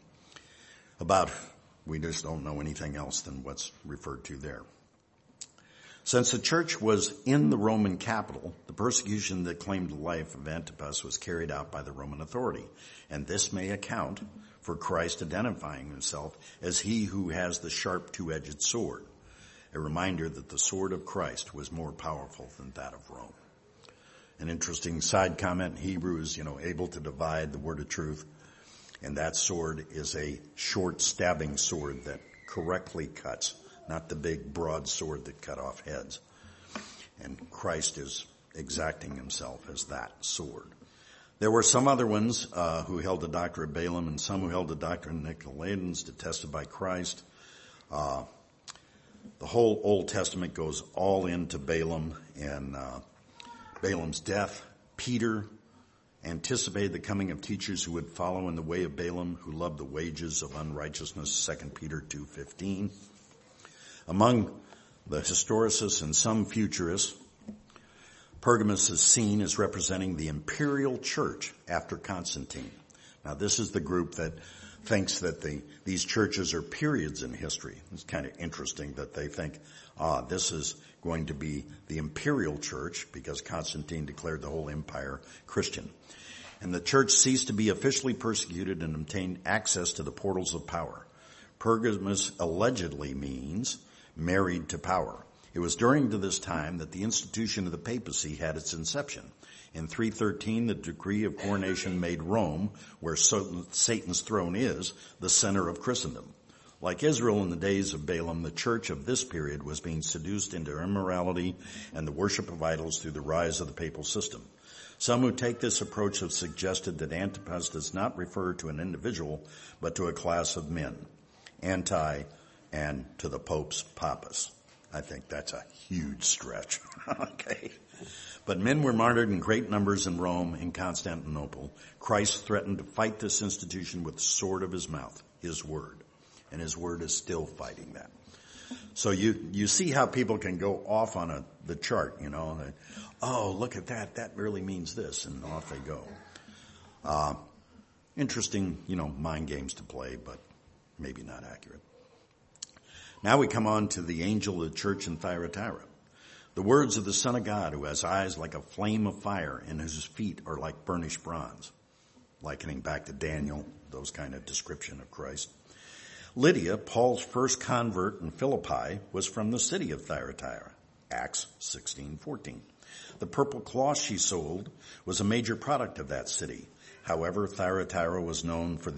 We just don't know anything else than what's referred to there. Since the church was in the Roman capital, the persecution that claimed the life of Antipas was carried out by the Roman authority, and this may account for Christ identifying himself as he who has the sharp two-edged sword, a reminder that the sword of Christ was more powerful than that of Rome. An interesting side comment, Hebrew is, able to divide the word of truth, and that sword is a short stabbing sword that correctly cuts, not the big broad sword that cut off heads. And Christ is exacting himself as that sword. There were some other ones who held the doctrine of Balaam and some who held the doctrine of Nicolaitans to testify Christ. The whole Old Testament goes all into Balaam and Balaam's death. Peter anticipated the coming of teachers who would follow in the way of Balaam, who loved the wages of unrighteousness, 2 Peter 2:15. Among the historicists and some futurists, Pergamos is seen as representing the imperial church after Constantine. Now, this is the group that thinks that these churches are periods in history. It's kind of interesting that they think, this is going to be the imperial church because Constantine declared the whole empire Christian. And the church ceased to be officially persecuted and obtained access to the portals of power. Pergamos allegedly means married to power. It was during this time that the institution of the papacy had its inception. In 313, the decree of coronation made Rome, where Satan's throne is, the center of Christendom. Like Israel in the days of Balaam, the church of this period was being seduced into immorality and the worship of idols through the rise of the papal system. Some who take this approach have suggested that Antipas does not refer to an individual, but to a class of men, and to the Pope's papas. I think that's a huge stretch. Okay. But men were martyred in great numbers in Rome and Constantinople. Christ threatened to fight this institution with the sword of his mouth, his word. And his word is still fighting that. So you see how people can go off on the chart, Oh, look at that. That really means this. And off they go. Interesting, mind games to play, but maybe not accurate. Now we come on to the angel of the church in Thyatira. The words of the Son of God, who has eyes like a flame of fire and whose feet are like burnished bronze. Likening back to Daniel, those kind of description of Christ. Lydia, Paul's first convert in Philippi, was from the city of Thyatira. Acts 16:14. The purple cloth she sold was a major product of that city. However, Thyatira was known for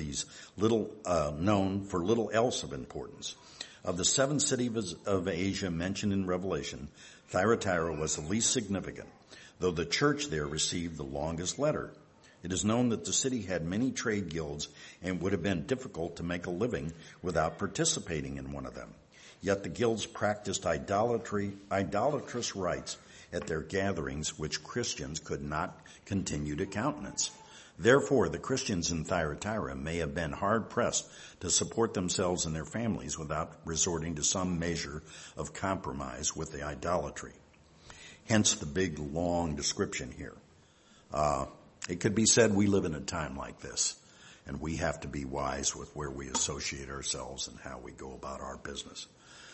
little else of importance. Of the 7 cities of Asia mentioned in Revelation, Thyatira was the least significant, though the church there received the longest letter. It is known that the city had many trade guilds and would have been difficult to make a living without participating in one of them. Yet the guilds practiced idolatrous rites at their gatherings, which Christians could not continue to countenance. Therefore, the Christians in Thyatira may have been hard-pressed to support themselves and their families without resorting to some measure of compromise with the idolatry. Hence the big, long description here. It could be said we live in a time like this, and we have to be wise with where we associate ourselves and how we go about our business.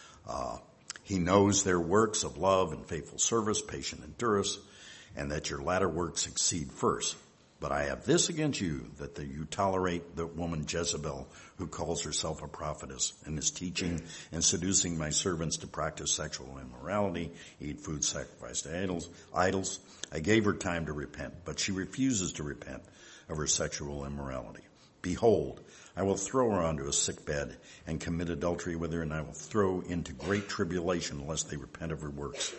He knows their works of love and faithful service, patient endurance, and that your latter works exceed first. But I have this against you, that you tolerate the woman Jezebel, who calls herself a prophetess and is teaching and seducing my servants to practice sexual immorality, eat food sacrificed to idols. I gave her time to repent, but she refuses to repent of her sexual immorality. Behold, I will throw her onto a sick bed and commit adultery with her, and I will throw into great tribulation lest they repent of her works.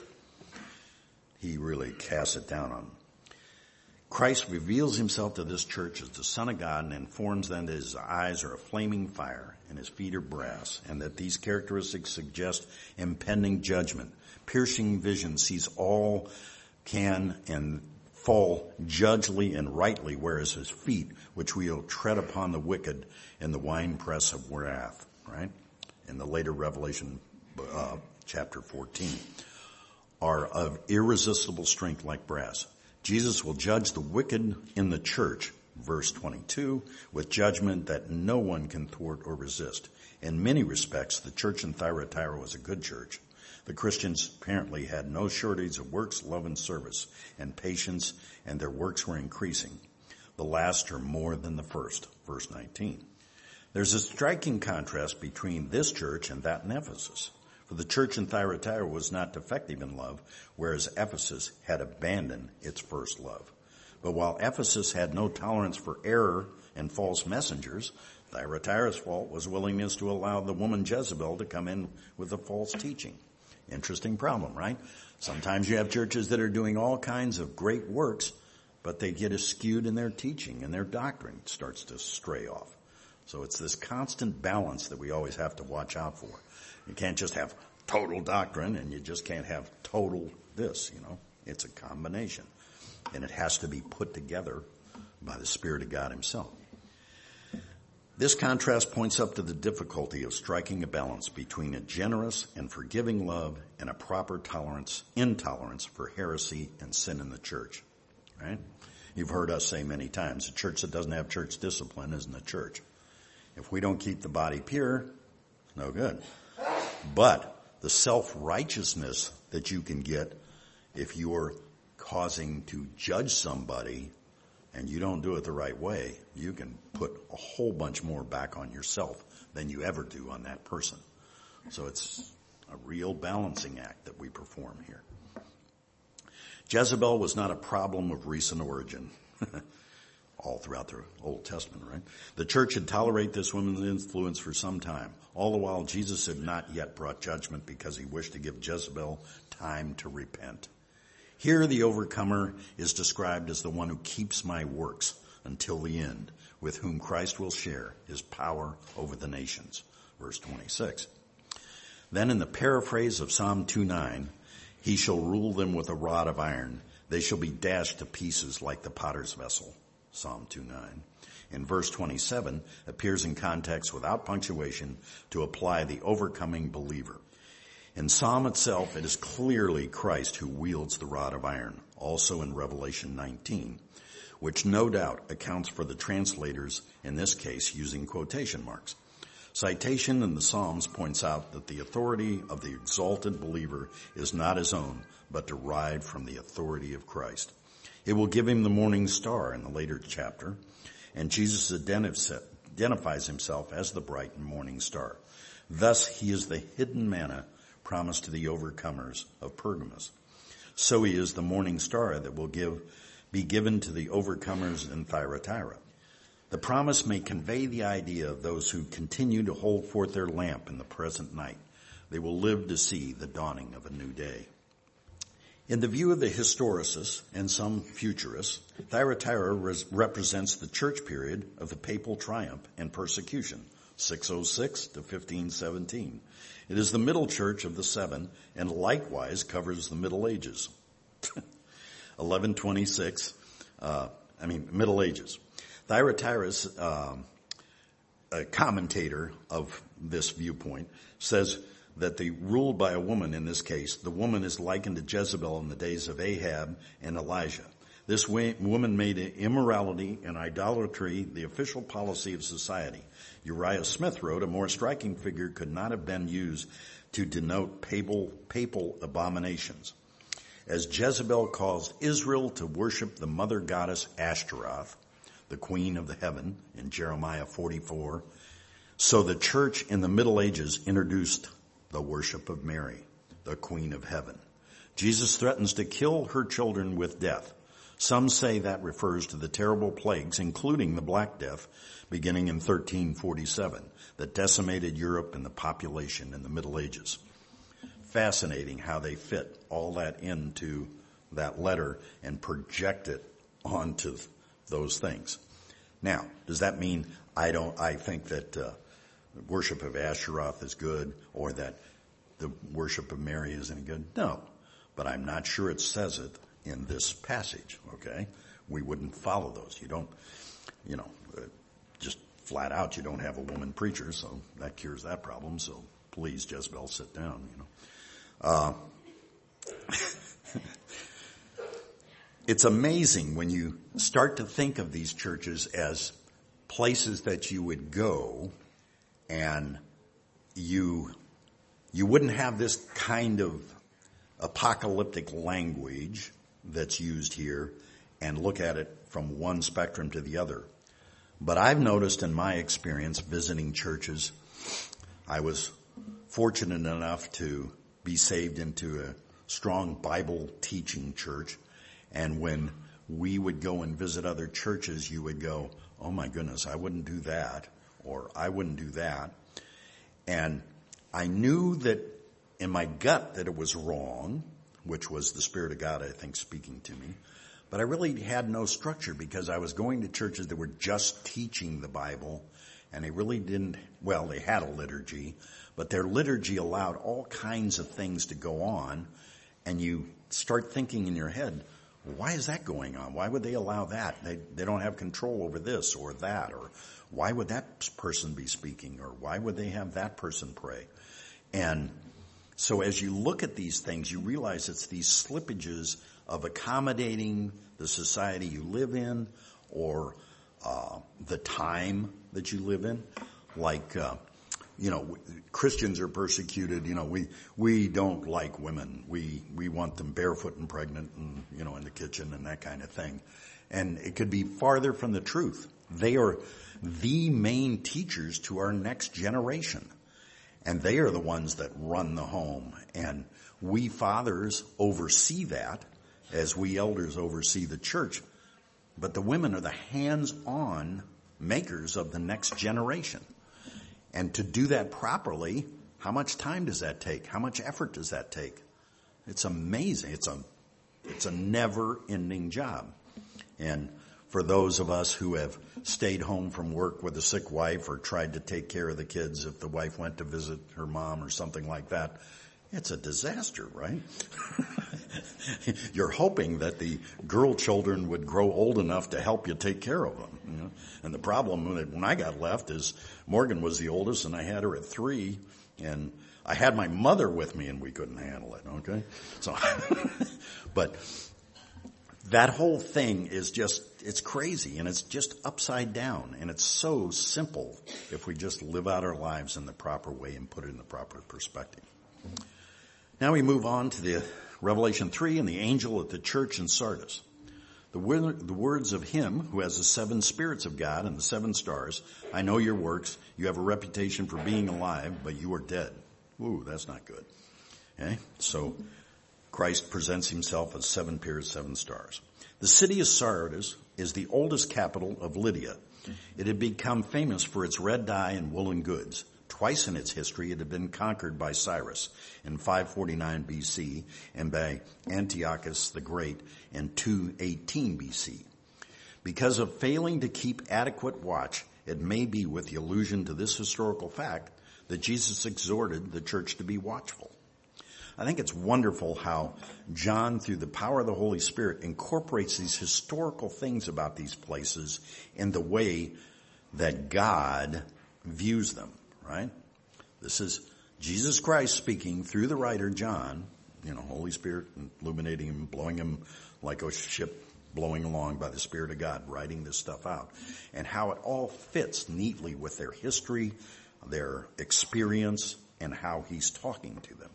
He really casts it down on them. Christ reveals himself to this church as the Son of God and informs them that his eyes are a flaming fire and his feet are brass, and that these characteristics suggest impending judgment. Piercing vision sees all can and fall judgely and rightly, whereas his feet, which will tread upon the wicked in the winepress of wrath, right? In the later Revelation chapter 14, are of irresistible strength like brass. Jesus will judge the wicked in the church, verse 22, with judgment that no one can thwart or resist. In many respects, the church in Thyatira was a good church. The Christians apparently had no shortage of works, love, and service, and patience, and their works were increasing. The last are more than the first, verse 19. There's a striking contrast between this church and that in Ephesus. For the church in Thyatira was not defective in love, whereas Ephesus had abandoned its first love. But while Ephesus had no tolerance for error and false messengers, Thyatira's fault was willingness to allow the woman Jezebel to come in with a false teaching. Interesting problem, right? Sometimes you have churches that are doing all kinds of great works, but they get skewed in their teaching and their doctrine starts to stray off. So it's this constant balance that we always have to watch out for. You can't just have total doctrine and you just can't have total this, It's a combination. And it has to be put together by the Spirit of God himself. This contrast points up to the difficulty of striking a balance between a generous and forgiving love and a proper intolerance for heresy and sin in the church. Right? You've heard us say many times, a church that doesn't have church discipline isn't a church. If we don't keep the body pure, it's no good. But the self-righteousness that you can get if you're causing to judge somebody and you don't do it the right way, you can put a whole bunch more back on yourself than you ever do on that person. So it's a real balancing act that we perform here. Jezebel was not a problem of recent origin. All throughout the Old Testament, right? The church had tolerated this woman's influence for some time. All the while, Jesus had not yet brought judgment because he wished to give Jezebel time to repent. Here, the overcomer is described as the one who keeps my works until the end, with whom Christ will share his power over the nations. Verse 26. Then in the paraphrase of Psalm 2:9, he shall rule them with a rod of iron. They shall be dashed to pieces like the potter's vessel. Psalm 2:9. In verse 27 appears in context without punctuation to apply the overcoming believer. In Psalm itself, it is clearly Christ who wields the rod of iron. Also in Revelation 19, which no doubt accounts for the translators, in this case, using quotation marks. Citation in the Psalms points out that the authority of the exalted believer is not his own, but derived from the authority of Christ. It will give him the morning star in the later chapter, and Jesus identifies himself as the bright and morning star. Thus, he is the hidden manna promised to the overcomers of Pergamos. So he is the morning star that will be given to the overcomers in Thyatira. The promise may convey the idea of those who continue to hold forth their lamp in the present night. They will live to see the dawning of a new day. In the view of the historicists and some futurists, Thyatira represents the church period of the papal triumph and persecution, 606 to 1517. It is the middle church of the seven and likewise covers the Middle Ages. 1126, Middle Ages. Thyatira's a commentator of this viewpoint says that the ruled by a woman in this case, the woman is likened to Jezebel in the days of Ahab and Elijah. This woman made immorality and idolatry the official policy of society. Uriah Smith wrote, a more striking figure could not have been used to denote papal abominations. As Jezebel caused Israel to worship the mother goddess Ashtaroth, the queen of the heaven, in Jeremiah 44, so the church in the Middle Ages introduced the worship of Mary, the queen of heaven. Jesus threatens to kill her children with death. Some say that refers to the terrible plagues, including the Black Death, beginning in 1347, that decimated Europe and the population in the Middle Ages. Fascinating how they fit all that into that letter and project it onto those things. Now, does that mean I think that worship of Ashtaroth is good or that the worship of Mary is any good? No, but I'm not sure it says it in this passage, okay? We wouldn't follow those. You don't, just flat out, you don't have a woman preacher, so that cures that problem. So please, Jezebel, sit down, It's amazing when you start to think of these churches as places that you would go and you wouldn't have this kind of apocalyptic language that's used here and look at it from one spectrum to the other. But I've noticed in my experience visiting churches, I was fortunate enough to be saved into a strong Bible teaching church. And when we would go and visit other churches, you would go, oh my goodness, I wouldn't do that, or I wouldn't do that. And I knew that in my gut that it was wrong, which was the Spirit of God, I think, speaking to me. But I really had no structure because I was going to churches that were just teaching the Bible, and they really didn't, they had a liturgy, but their liturgy allowed all kinds of things to go on, and you start thinking in your head, why is that going on? Why would they allow that? They don't have control over this or that, or why would that person be speaking, or why would they have that person pray? And so as you look at these things, you realize it's these slippages of accommodating the society you live in or the time that you live in. Like, Christians are persecuted. We don't like women. We want them barefoot and pregnant and, in the kitchen and that kind of thing. And it could be farther from the truth. They are the main teachers to our next generation. And they are the ones that run the home. And we fathers oversee that as we elders oversee the church. But the women are the hands-on makers of the next generation. And to do that properly, how much time does that take? How much effort does that take? It's amazing. It's a never-ending job. And for those of us who have stayed home from work with a sick wife or tried to take care of the kids if the wife went to visit her mom or something like that, it's a disaster, right? You're hoping that the girl children would grow old enough to help you take care of them. And the problem when I got left is Morgan was the oldest and I had her at 3 and I had my mother with me and we couldn't handle it, okay? So, but that whole thing is just it's crazy, and it's just upside down, and it's so simple if we just live out our lives in the proper way and put it in the proper perspective. Now we move on to the Revelation 3 and the angel at the church in Sardis. The words of him who has the 7 spirits of God and the 7 stars. I know your works. You have a reputation for being alive, but you are dead. Ooh, that's not good. Okay? So Christ presents himself as 7 pairs, 7 stars. The city of Sardis is the oldest capital of Lydia. It had become famous for its red dye and woolen goods. Twice in its history, it had been conquered by Cyrus in 549 BC and by Antiochus the Great in 218 BC. Because of failing to keep adequate watch, it may be with the allusion to this historical fact that Jesus exhorted the church to be watchful. I think it's wonderful how John, through the power of the Holy Spirit, incorporates these historical things about these places in the way that God views them. Right? This is Jesus Christ speaking through the writer John, Holy Spirit illuminating him, blowing him like a ship blowing along by the Spirit of God, writing this stuff out. And how it all fits neatly with their history, their experience, and how he's talking to them.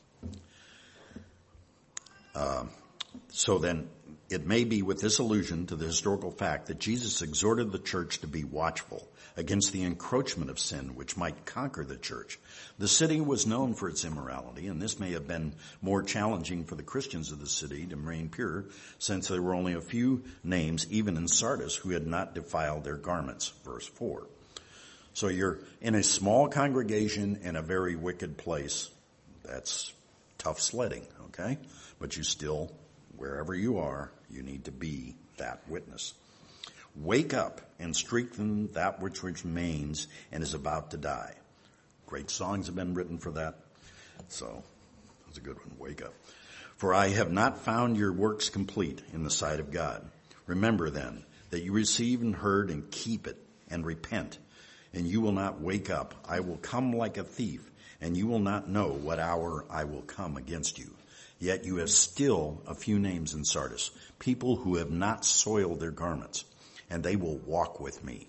So then, it may be with this allusion to the historical fact that Jesus exhorted the church to be watchful against the encroachment of sin which might conquer the church. The city was known for its immorality, and this may have been more challenging for the Christians of the city to remain pure, since there were only a few names, even in Sardis, who had not defiled their garments. Verse 4. So you're in a small congregation in a very wicked place. That's tough sledding, okay? But you still, wherever you are, you need to be that witness. Wake up and strengthen that which remains and is about to die. Great songs have been written for that. So, that's a good one. Wake up. For I have not found your works complete in the sight of God. Remember then that you received and heard and keep it and repent. And you will not wake up. I will come like a thief, and you will not know what hour I will come against you. Yet you have still a few names in Sardis, people who have not soiled their garments, and they will walk with me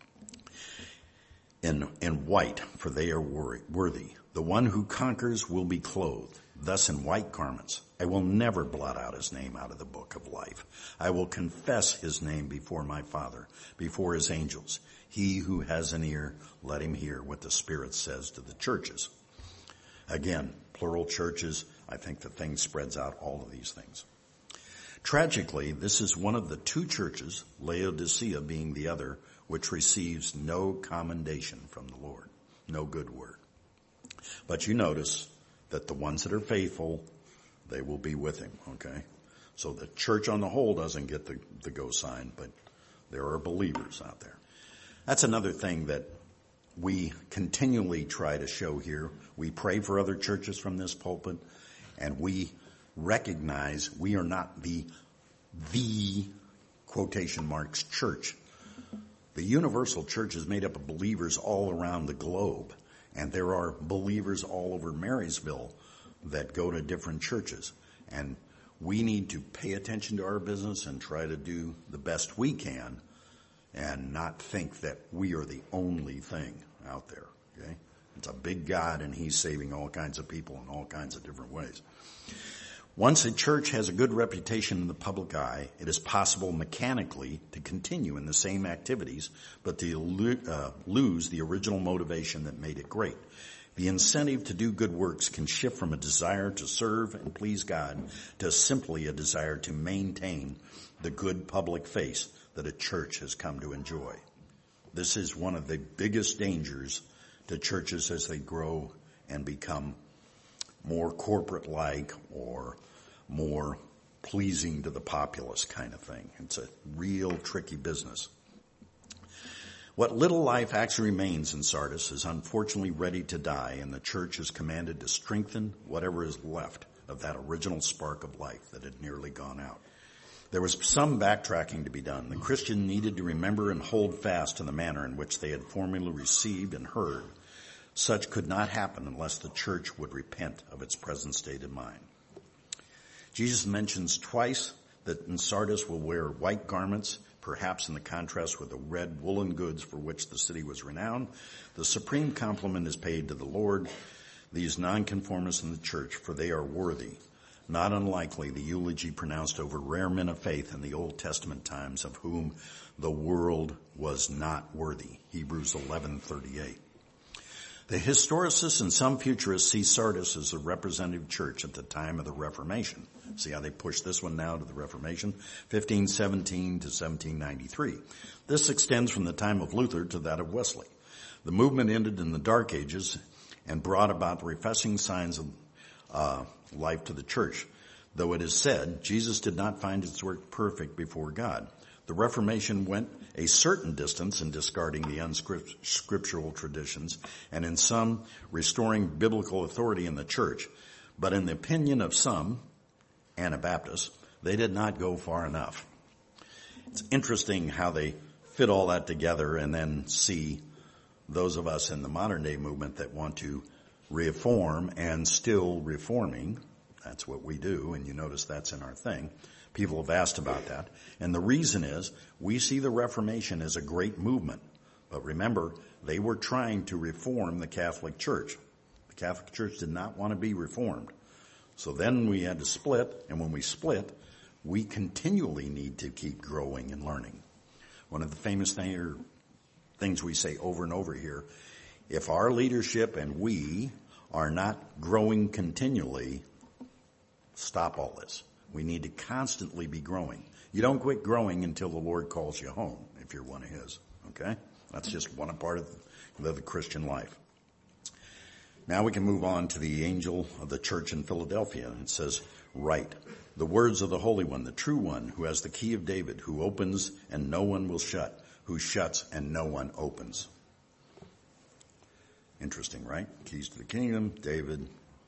in white, for they are worthy. The one who conquers will be clothed, thus in white garments. I will never blot out his name out of the book of life. I will confess his name before my Father, before his angels. He who has an ear, let him hear what the Spirit says to the churches. Again, plural churches. I think the thing spreads out all of these things. Tragically, this is one of the 2 churches, Laodicea being the other, which receives no commendation from the Lord, no good word. But you notice that the ones that are faithful, they will be with him, okay? So the church on the whole doesn't get the go sign, but there are believers out there. That's another thing that we continually try to show here. We pray for other churches from this pulpit, and we recognize we are not the quotation marks church. The universal church is made up of believers all around the globe, and there are believers all over Marysville that go to different churches. And we need to pay attention to our business and try to do the best we can and not think that we are the only thing out there, okay? It's a big God, and he's saving all kinds of people in all kinds of different ways. Once a church has a good reputation in the public eye, it is possible mechanically to continue in the same activities, but to lose the original motivation that made it great. The incentive to do good works can shift from a desire to serve and please God to simply a desire to maintain the good public face that a church has come to enjoy. This is one of the biggest dangers to churches as they grow and become more corporate-like or more pleasing to the populace kind of thing. It's a real tricky business. What little life actually remains in Sardis is unfortunately ready to die, and the church is commanded to strengthen whatever is left of that original spark of life that had nearly gone out. There was some backtracking to be done. The Christian needed to remember and hold fast to the manner in which they had formerly received and heard. Such could not happen unless the church would repent of its present state of mind. Jesus mentions twice that in Sardis will wear white garments, Perhaps in the contrast with the red woolen goods for which the city was renowned, the supreme compliment is paid to the Lord, these nonconformists in the church, for they are worthy. Not unlikely the eulogy pronounced over rare men of faith in the Old Testament times, of whom the world was not worthy. Hebrews 11:38. The historicists and some futurists see Sardis as a representative church at the time of the Reformation. See how they push this one now to the Reformation? 1517 to 1793. This extends from the time of Luther to that of Wesley. The movement ended in the Dark Ages and brought about refreshing signs of life to the church. Though it is said, Jesus did not find his work perfect before God. The Reformation went a certain distance in discarding the unscriptural traditions and in some restoring biblical authority in the church. But in the opinion of some Anabaptists, they did not go far enough. It's interesting how they fit all that together and then see those of us in the modern day movement that want to reform and still reforming. That's what we do, and you notice that's in our thing. People have asked about that. And the reason is we see the Reformation as a great movement. But remember, they were trying to reform the Catholic Church. The Catholic Church did not want to be reformed. So then we had to split, and when we split, we continually need to keep growing and learning. One of the famous things we say over and over here, if our leadership and we are not growing continually, stop all this. We need to constantly be growing. You don't quit growing until the Lord calls you home, if you're one of his. Okay? That's just one part of the Christian life. Now we can move on to the angel of the church in Philadelphia. It says, write, the words of the Holy One, the true one, who has the key of David, who opens and no one will shut, who shuts and no one opens. Interesting, right? Keys to the kingdom, David,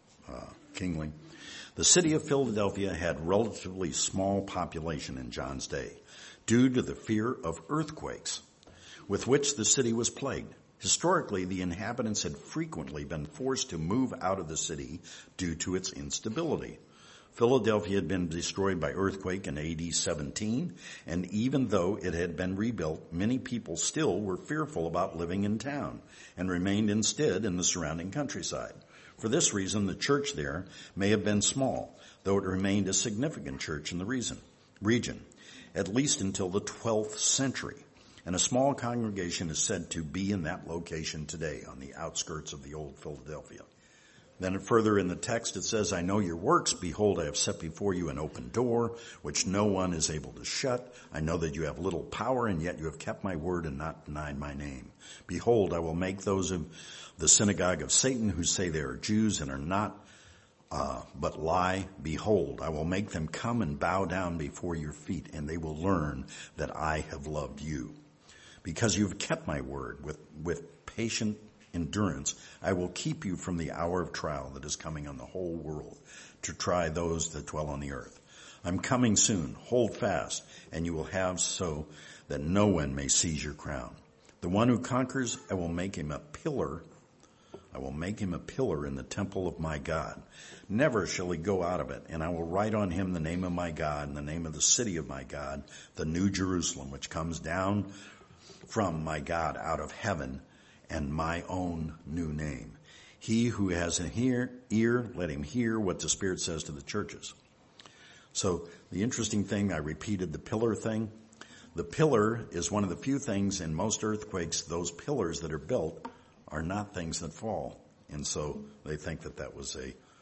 kingly. The city of Philadelphia had relatively small population in John's day due to the fear of earthquakes with which the city was plagued. Historically, the inhabitants had frequently been forced to move out of the city due to its instability. Philadelphia had been destroyed by earthquake in AD 17, and even though it had been rebuilt, many people still were fearful about living in town and remained instead in the surrounding countryside. For this reason, the church there may have been small, though it remained a significant church in the region, at least until the 12th century. And a small congregation is said to be in that location today on the outskirts of the old Philadelphia. Then further in the text it says, I know your works. Behold, I have set before you an open door, which no one is able to shut. I know that you have little power, and yet you have kept my word and not denied my name. Behold, I will make those of the synagogue of Satan who say they are Jews and are not, but lie. Behold, I will make them come and bow down before your feet, and they will learn that I have loved you. Because you have kept my word with patient endurance, I will keep you from the hour of trial that is coming on the whole world to try those that dwell on the earth. I'm coming soon. Hold fast, and you will have so that no one may seize your crown. The one who conquers, I will make him a pillar. I will make him a pillar in the temple of my God. Never shall he go out of it, and I will write on him the name of my God and the name of the city of my God, the new Jerusalem, which comes down from my God out of heaven, and my own new name. He who has an ear, let him hear what the Spirit says to the churches. So the interesting thing, I repeated the pillar thing. The pillar is one of the few things in most earthquakes, those pillars that are built are not things that fall. And so they think that was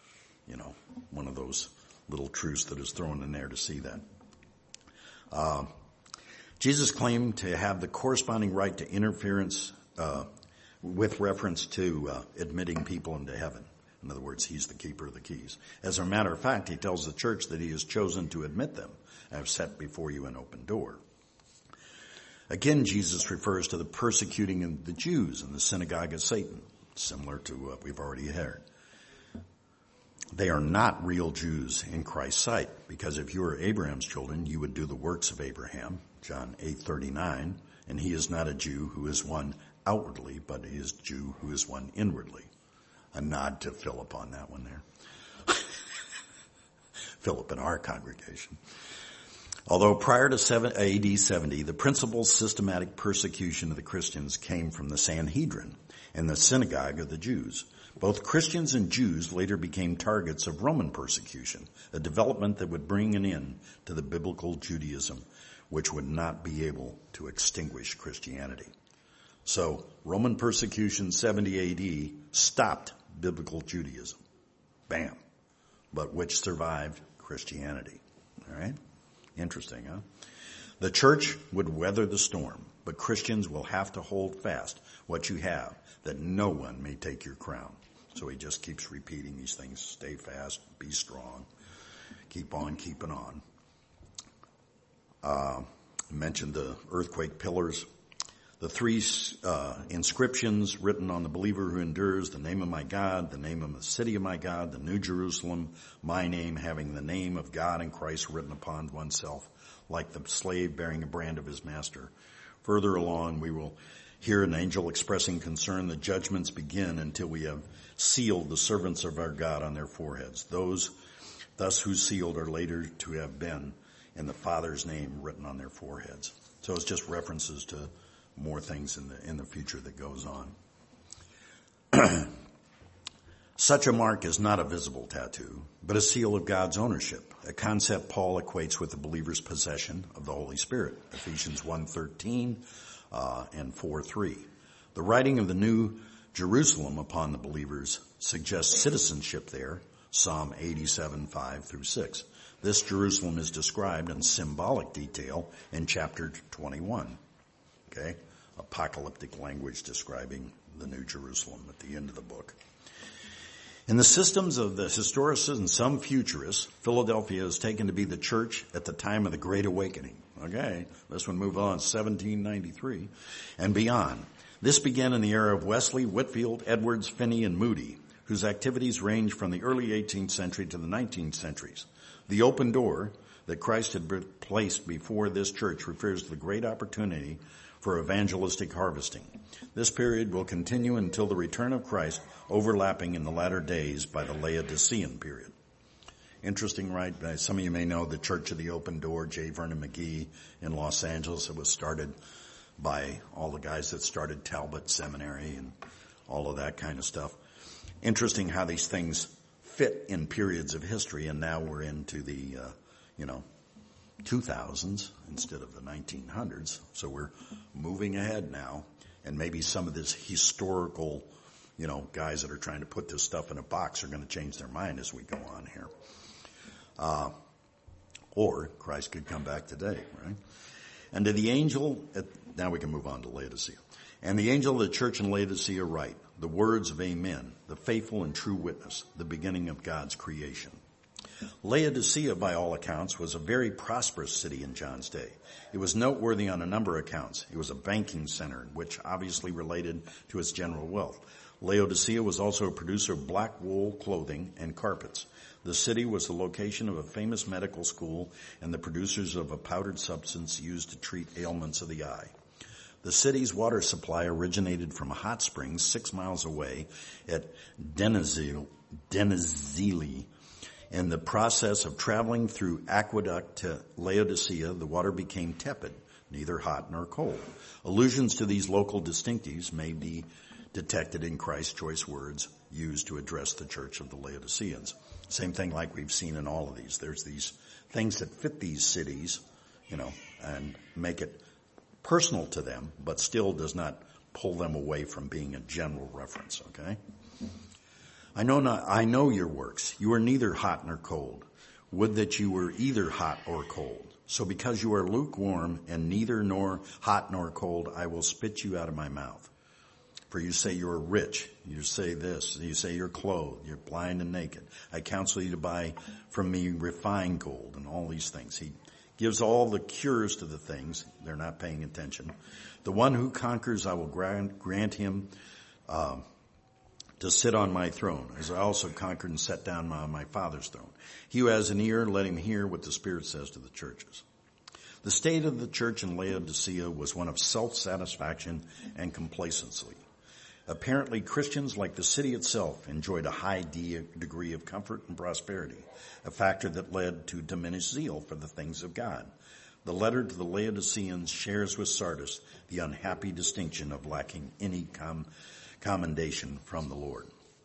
one of those little truths that is thrown in there to see that. Jesus claimed to have the corresponding right to interference with reference to admitting people into heaven. In other words, he's the keeper of the keys. As a matter of fact, he tells the church that he has chosen to admit them. I have set before you an open door. Again, Jesus refers to the persecuting of the Jews in the synagogue of Satan, similar to what we've already heard. They are not real Jews in Christ's sight, because if you were Abraham's children, you would do the works of Abraham, John 8:39, and he is not a Jew who is one outwardly, but he is a Jew who is one inwardly. A nod to Philip on that one there. Philip in our congregation. Although prior to AD 70, the principal systematic persecution of the Christians came from the Sanhedrin and the synagogue of the Jews. Both Christians and Jews later became targets of Roman persecution, a development that would bring an end to the biblical Judaism, which would not be able to extinguish Christianity. So Roman persecution 70 AD stopped biblical Judaism. Bam. But which survived Christianity. All right? Interesting, huh? The church would weather the storm, but Christians will have to hold fast what you have, that no one may take your crown. So he just keeps repeating these things. Stay fast, be strong, keep on keeping on. I mentioned the earthquake pillars. The three inscriptions written on the believer who endures, the name of my God, the name of the city of my God, the New Jerusalem, my name, having the name of God and Christ written upon oneself, like the slave bearing a brand of his master. Further along, we will hear an angel expressing concern that judgments begin until we have sealed the servants of our God on their foreheads. Those thus who sealed are later to have been in the Father's name written on their foreheads. So it's just references to more things in the future that goes on. Such a mark is not a visible tattoo, but a seal of God's ownership, a concept Paul equates with the believer's possession of the Holy Spirit, Ephesians 1:13 and 4:3. The writing of the New Jerusalem upon the believers suggests citizenship there, Psalm 87:5 through 6. This Jerusalem is described in symbolic detail in chapter 21. Okay? Apocalyptic language describing the New Jerusalem at the end of the book. In the systems of the historicists and some futurists, Philadelphia is taken to be the church at the time of the Great Awakening. Okay, this one moved on 1793 and beyond. This began in the era of Wesley, Whitefield, Edwards, Finney, and Moody, whose activities range from the early 18th century to the 19th centuries. The open door that Christ had placed before this church refers to the great opportunity for evangelistic harvesting. This period will continue until the return of Christ, overlapping in the latter days by the Laodicean period. Interesting, right? Some of you may know the Church of the Open Door, J. Vernon McGee in Los Angeles. It was started by all the guys that started Talbot Seminary and all of that kind of stuff. Interesting how these things fit in periods of history, and now we're into the, 2000s instead of the 1900s. So we're moving ahead now, and maybe some of this historical, guys that are trying to put this stuff in a box are going to change their mind as we go on here. Or Christ could come back today, right? And to the angel, now we can move on to Laodicea. And the angel of the church in Laodicea write, the words of Amen, the faithful and true witness, the beginning of God's creation. Laodicea, by all accounts, was a very prosperous city in John's day. It was noteworthy on a number of accounts. It was a banking center, which obviously related to its general wealth. Laodicea was also a producer of black wool clothing and carpets. The city was the location of a famous medical school and the producers of a powdered substance used to treat ailments of the eye. The city's water supply originated from a hot spring 6 miles away at Denizli. In the process of traveling through aqueduct to Laodicea, the water became tepid, neither hot nor cold. Allusions to these local distinctives may be detected in Christ's choice words used to address the church of the Laodiceans. Same thing like we've seen in all of these. There's these things that fit these cities, and make it personal to them, but still does not pull them away from being a general reference, okay? I know your works. You are neither hot nor cold. Would that you were either hot or cold. So because you are lukewarm and neither nor hot nor cold, I will spit you out of my mouth. For you say you are rich. You say this. You say you're clothed. You're blind and naked. I counsel you to buy from me refined gold and all these things. He gives all the cures to the things. They're not paying attention. The one who conquers, I will grant him to sit on my throne, as I also conquered and sat down on my Father's throne. He who has an ear, let him hear what the Spirit says to the churches. The state of the church in Laodicea was one of self-satisfaction and complacency. Apparently, Christians, like the city itself, enjoyed a high degree of comfort and prosperity, a factor that led to diminished zeal for the things of God. The letter to the Laodiceans shares with Sardis the unhappy distinction of lacking any commendation from the Lord.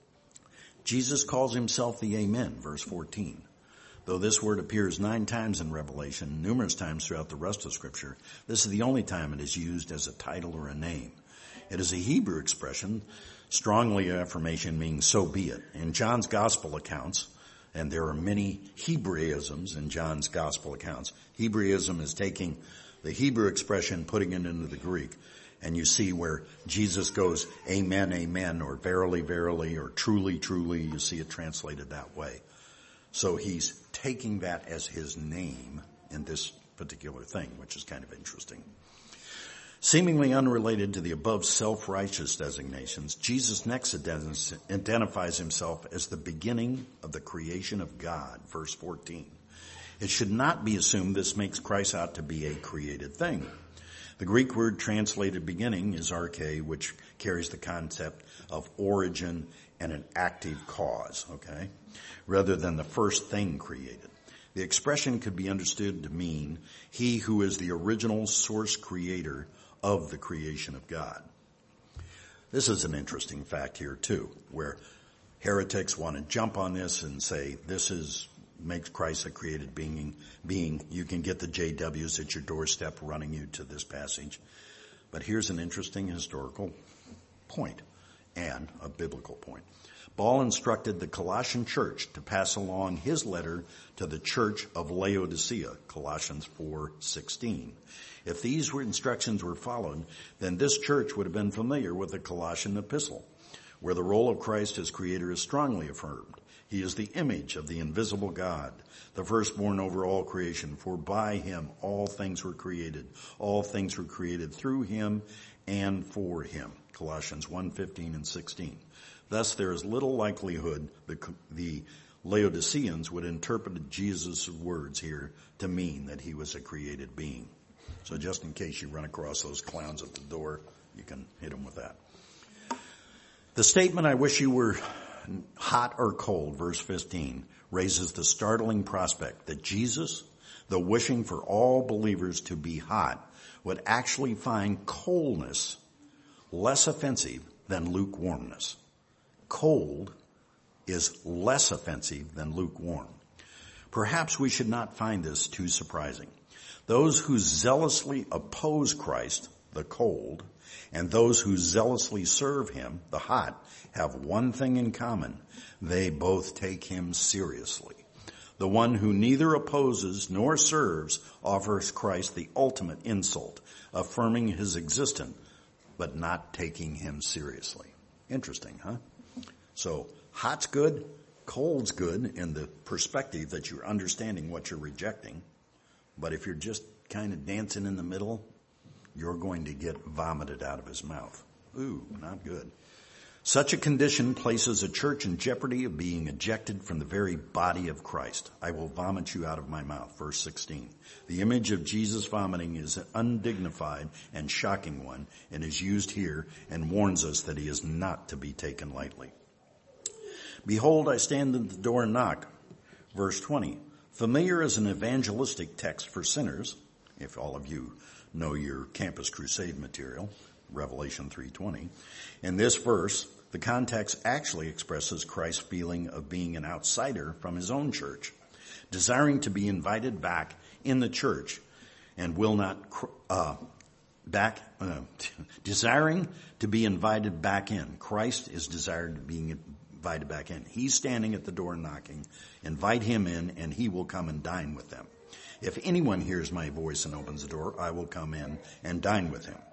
Jesus calls himself the Amen, verse 14. Though this word appears 9 times in Revelation, numerous times throughout the rest of Scripture, this is the only time it is used as a title or a name. It is a Hebrew expression, strongly affirmation meaning so be it. In John's Gospel accounts, and there are many Hebraisms in John's Gospel accounts. Hebraism is taking the Hebrew expression, putting it into the Greek. And you see where Jesus goes, amen, amen, or verily, verily, or truly, truly. You see it translated that way. So he's taking that as his name in this particular thing, which is kind of interesting. Seemingly unrelated to the above self-righteous designations, Jesus next identifies himself as the beginning of the creation of God, verse 14. It should not be assumed this makes Christ out to be a created thing. The Greek word translated beginning is arche, which carries the concept of origin and an active cause, okay, rather than the first thing created. The expression could be understood to mean he who is the original source creator of the creation of God. This is an interesting fact here too, where heretics want to jump on this and say makes Christ a created being. You can get the JWs at your doorstep running you to this passage. But here's an interesting historical point and a biblical point. Paul instructed the Colossian church to pass along his letter to the church of Laodicea, Colossians 4:16. If these instructions were followed, then this church would have been familiar with the Colossian epistle, where the role of Christ as creator is strongly affirmed. He is the image of the invisible God, the firstborn over all creation, for by him all things were created. All things were created through him and for him. Colossians 1:15 and 16. Thus there is little likelihood the Laodiceans would interpret Jesus' words here to mean that he was a created being. So just in case you run across those clowns at the door, you can hit them with that. The statement, I wish you were hot or cold, verse 15, raises the startling prospect that Jesus, though wishing for all believers to be hot, would actually find coldness less offensive than lukewarmness. Cold is less offensive than lukewarm. Perhaps we should not find this too surprising. Those who zealously oppose Christ, the cold, and those who zealously serve him, the hot, have one thing in common. They both take him seriously. The one who neither opposes nor serves offers Christ the ultimate insult, affirming his existence, but not taking him seriously. Interesting, huh? So, hot's good, cold's good in the perspective that you're understanding what you're rejecting. But if you're just kind of dancing in the middle, you're going to get vomited out of his mouth. Ooh, not good. Such a condition places a church in jeopardy of being ejected from the very body of Christ. I will vomit you out of my mouth, verse 16. The image of Jesus vomiting is an undignified and shocking one and is used here and warns us that he is not to be taken lightly. Behold, I stand at the door and knock, verse 20. Familiar as an evangelistic text for sinners, if all of you know your Campus Crusade material, Revelation 3:20. In this verse, the context actually expresses Christ's feeling of being an outsider from his own church, desiring to be invited back in the church and will not desiring to be invited back in. Christ is desired to be invited back in. He's standing at the door knocking. Invite him in and he will come and dine with them. If anyone hears my voice and opens the door, I will come in and dine with him.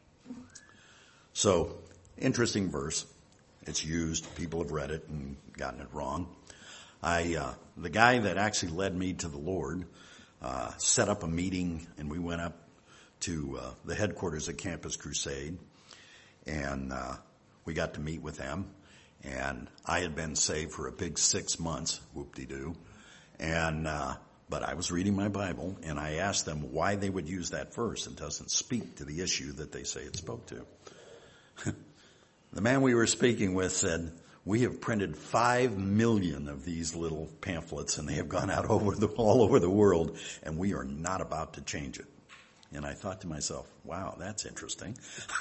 So, interesting verse. It's used. People have read it and gotten it wrong. The guy that actually led me to the Lord, set up a meeting and we went up to, the headquarters of Campus Crusade and, we got to meet with them. And I had been saved for a big 6 months, whoop-de-doo. And, but I was reading my Bible and I asked them why they would use that verse. It doesn't speak to the issue that they say it spoke to. The man we were speaking with said, we have printed 5 million of these little pamphlets, and they have gone out all over the world, and we are not about to change it. And I thought to myself, wow, that's interesting.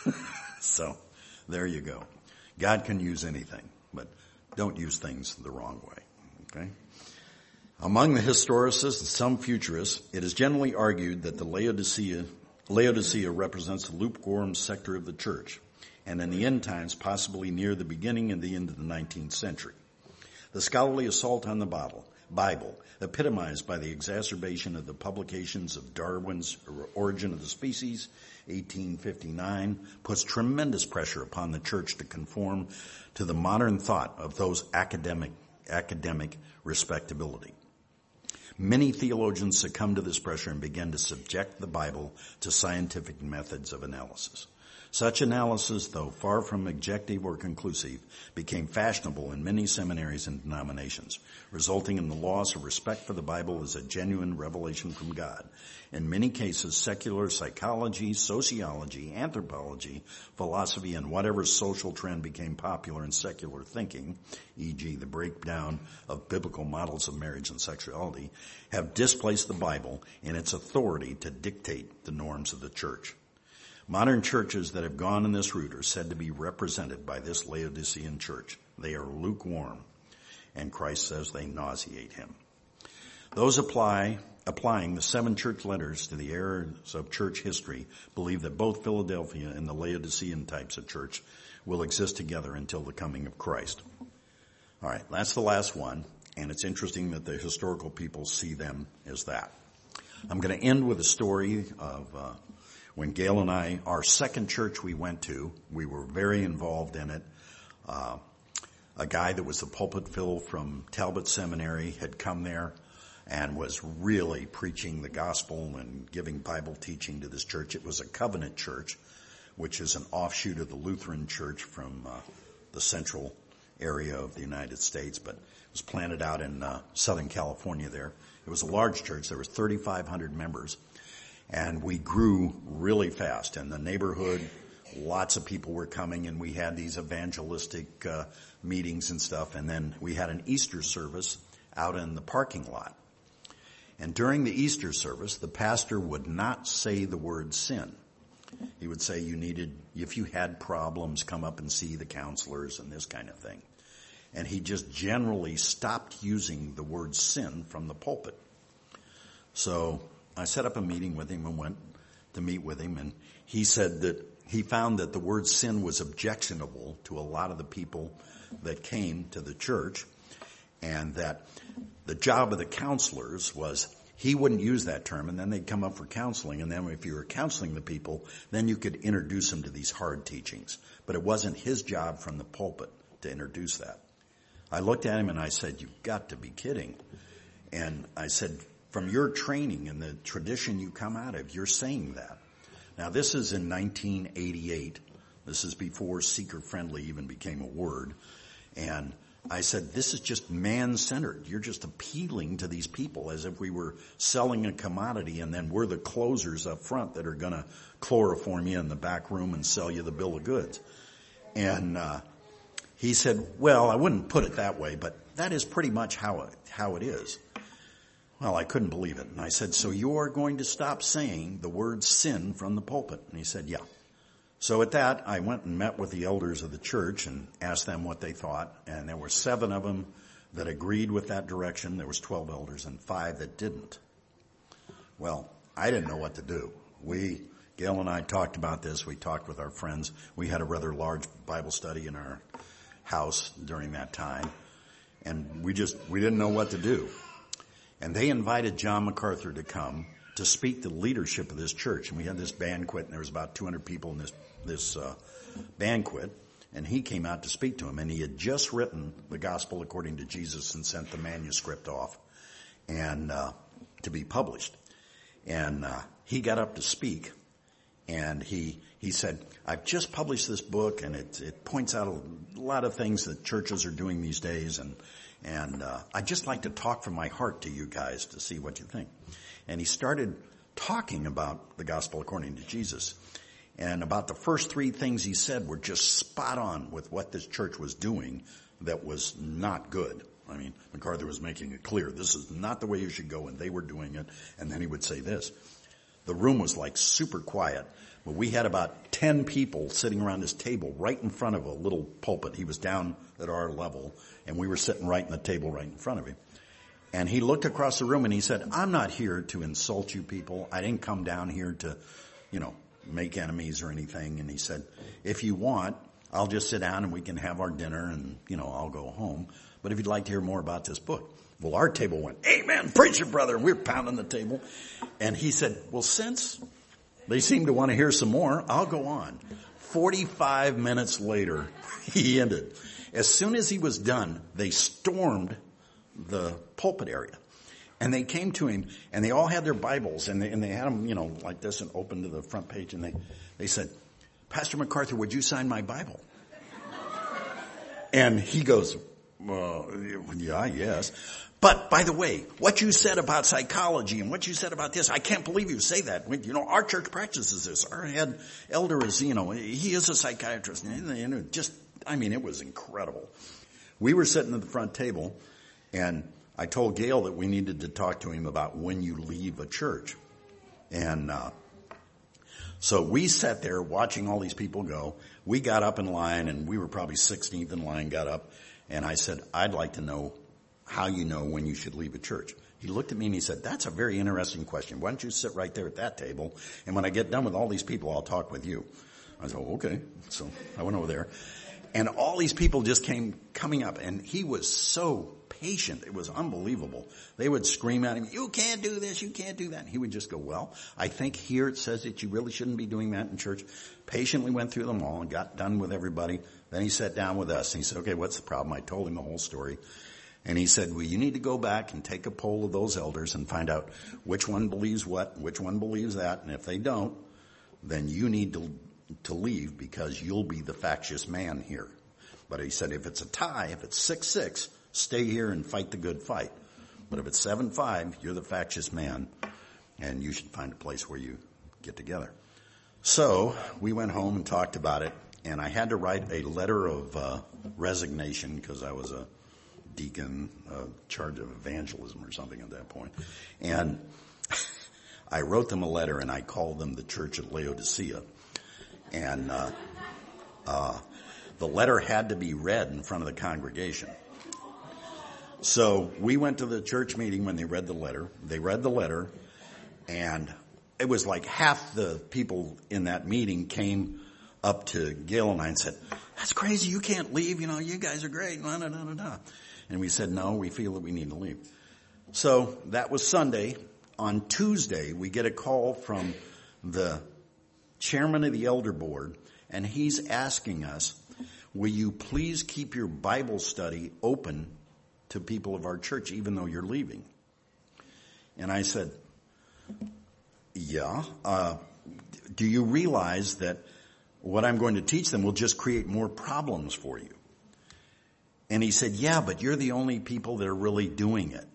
So there you go. God can use anything, but don't use things the wrong way. Okay? Among the historicists and some futurists, it is generally argued that the Laodicea represents the lukewarm sector of the church, and in the end times, possibly near the beginning and the end of the 19th century. The scholarly assault on the Bible, epitomized by the exacerbation of the publications of Darwin's Origin of the Species, 1859, puts tremendous pressure upon the church to conform to the modern thought of those academic respectability. Many theologians succumb to this pressure and begin to subject the Bible to scientific methods of analysis. Such analysis, though far from objective or conclusive, became fashionable in many seminaries and denominations, resulting in the loss of respect for the Bible as a genuine revelation from God. In many cases, secular psychology, sociology, anthropology, philosophy, and whatever social trend became popular in secular thinking, e.g. the breakdown of biblical models of marriage and sexuality, have displaced the Bible in its authority to dictate the norms of the church. Modern churches that have gone in this route are said to be represented by this Laodicean church. They are lukewarm, and Christ says they nauseate him. Those applying the 7 church letters to the errors of church history believe that both Philadelphia and the Laodicean types of church will exist together until the coming of Christ. All right, that's the last one, and it's interesting that the historical people see them as that. I'm going to end with a story of when Gail and I, our second church we went to, we were very involved in it. A guy that was the pulpit fill from Talbot Seminary had come there and was really preaching the gospel and giving Bible teaching to this church. It was a covenant church, which is an offshoot of the Lutheran church from the central area of the United States, but it was planted out in Southern California there. It was a large church. There were 3,500 members. And we grew really fast in the neighborhood. Lots of people were coming, and we had these evangelistic meetings and stuff. And then we had an Easter service out in the parking lot. And during the Easter service, the pastor would not say the word sin. He would say if you had problems, come up and see the counselors and this kind of thing. And he just generally stopped using the word sin from the pulpit. So I set up a meeting with him and went to meet with him, and he said that he found that the word sin was objectionable to a lot of the people that came to the church, and that the job of the counselors was he wouldn't use that term, and then they'd come up for counseling, and then if you were counseling the people, then you could introduce them to these hard teachings. But it wasn't his job from the pulpit to introduce that. I looked at him and I said, "You've got to be kidding." And I said, from your training and the tradition you come out of, you're saying that. Now, this is in 1988. This is before seeker-friendly even became a word. And I said, this is just man-centered. You're just appealing to these people as if we were selling a commodity, and then we're the closers up front that are going to chloroform you in the back room and sell you the bill of goods. And he said, well, I wouldn't put it that way, but that is pretty much how it is. Well, I couldn't believe it. And I said, so you're going to stop saying the word sin from the pulpit? And he said, yeah. So at that, I went and met with the elders of the church and asked them what they thought. And there were 7 of them that agreed with that direction. There was 12 elders and 5 that didn't. Well, I didn't know what to do. Gail and I talked about this. We talked with our friends. We had a rather large Bible study in our house during that time. And we didn't know what to do. And they invited John MacArthur to come to speak to the leadership of this church. And we had this banquet, and there was about 200 people in this banquet. And he came out to speak to him. And he had just written the Gospel According to Jesus and sent the manuscript off and to be published. And he got up to speak. And he said, I've just published this book, and it points out a lot of things that churches are doing these days. And I'd just like to talk from my heart to you guys to see what you think. And he started talking about the Gospel According to Jesus. And about the first three things he said were just spot on with what this church was doing that was not good. I mean, MacArthur was making it clear, this is not the way you should go, and they were doing it. And then he would say this. The room was like super quiet, but we had about 10 people sitting around this table right in front of a little pulpit. He was down at our level, and we were sitting right in the table right in front of him. And he looked across the room and he said, I'm not here to insult you people. I didn't come down here to, make enemies or anything. And he said, if you want, I'll just sit down and we can have our dinner and, I'll go home. But if you'd like to hear more about this book. Well, our table went, amen, preach it, brother. And we were pounding the table. And he said, well, since they seem to want to hear some more, I'll go on. 45 minutes later, he ended. As soon as he was done, they stormed the pulpit area. And they came to him, and they all had their Bibles, and they had them, like this and open to the front page. And they said, Pastor MacArthur, would you sign my Bible? And he goes, well, yeah, yes. But, by the way, what you said about psychology and what you said about this, I can't believe you say that. Our church practices this. Our head elder is, he is a psychiatrist. It was incredible. We were sitting at the front table, and I told Gail that we needed to talk to him about when you leave a church. And so we sat there watching all these people go. We got up in line, and we were probably 16th in line, got up, and I said, I'd like to know how you know when you should leave a church. He looked at me and he said, that's a very interesting question. Why don't you sit right there at that table, and when I get done with all these people, I'll talk with you. I said, okay. So I went over there. And all these people just coming up, and he was so patient. It was unbelievable. They would scream at him, you can't do this, you can't do that. And he would just go, well, I think here it says that you really shouldn't be doing that in church. Patiently went through them all and got done with everybody. Then he sat down with us, and he said, okay, what's the problem? I told him the whole story. And he said, well, you need to go back and take a poll of those elders and find out which one believes what, which one believes that. And if they don't, then you need to leave because you'll be the factious man here. But he said, if it's a tie, if it's 6-6, stay here and fight the good fight. But if it's 7-5, you're the factious man, and you should find a place where you get together. So we went home and talked about it, and I had to write a letter of resignation because I was a deacon, charge of evangelism or something at that point. And I wrote them a letter, and I called them the Church at Laodicea. And the letter had to be read in front of the congregation. So we went to the church meeting when they read the letter. They read the letter, and it was like half the people in that meeting came up to Gail and I and said, that's crazy, you can't leave, you guys are great, da, da, da, da. And we said, no, we feel that we need to leave. So that was Sunday. On Tuesday, we get a call from the chairman of the elder board, and he's asking us, will you please keep your Bible study open to people of our church, even though you're leaving? And I said, yeah. Do you realize that what I'm going to teach them will just create more problems for you? And he said, yeah, but you're the only people that are really doing it.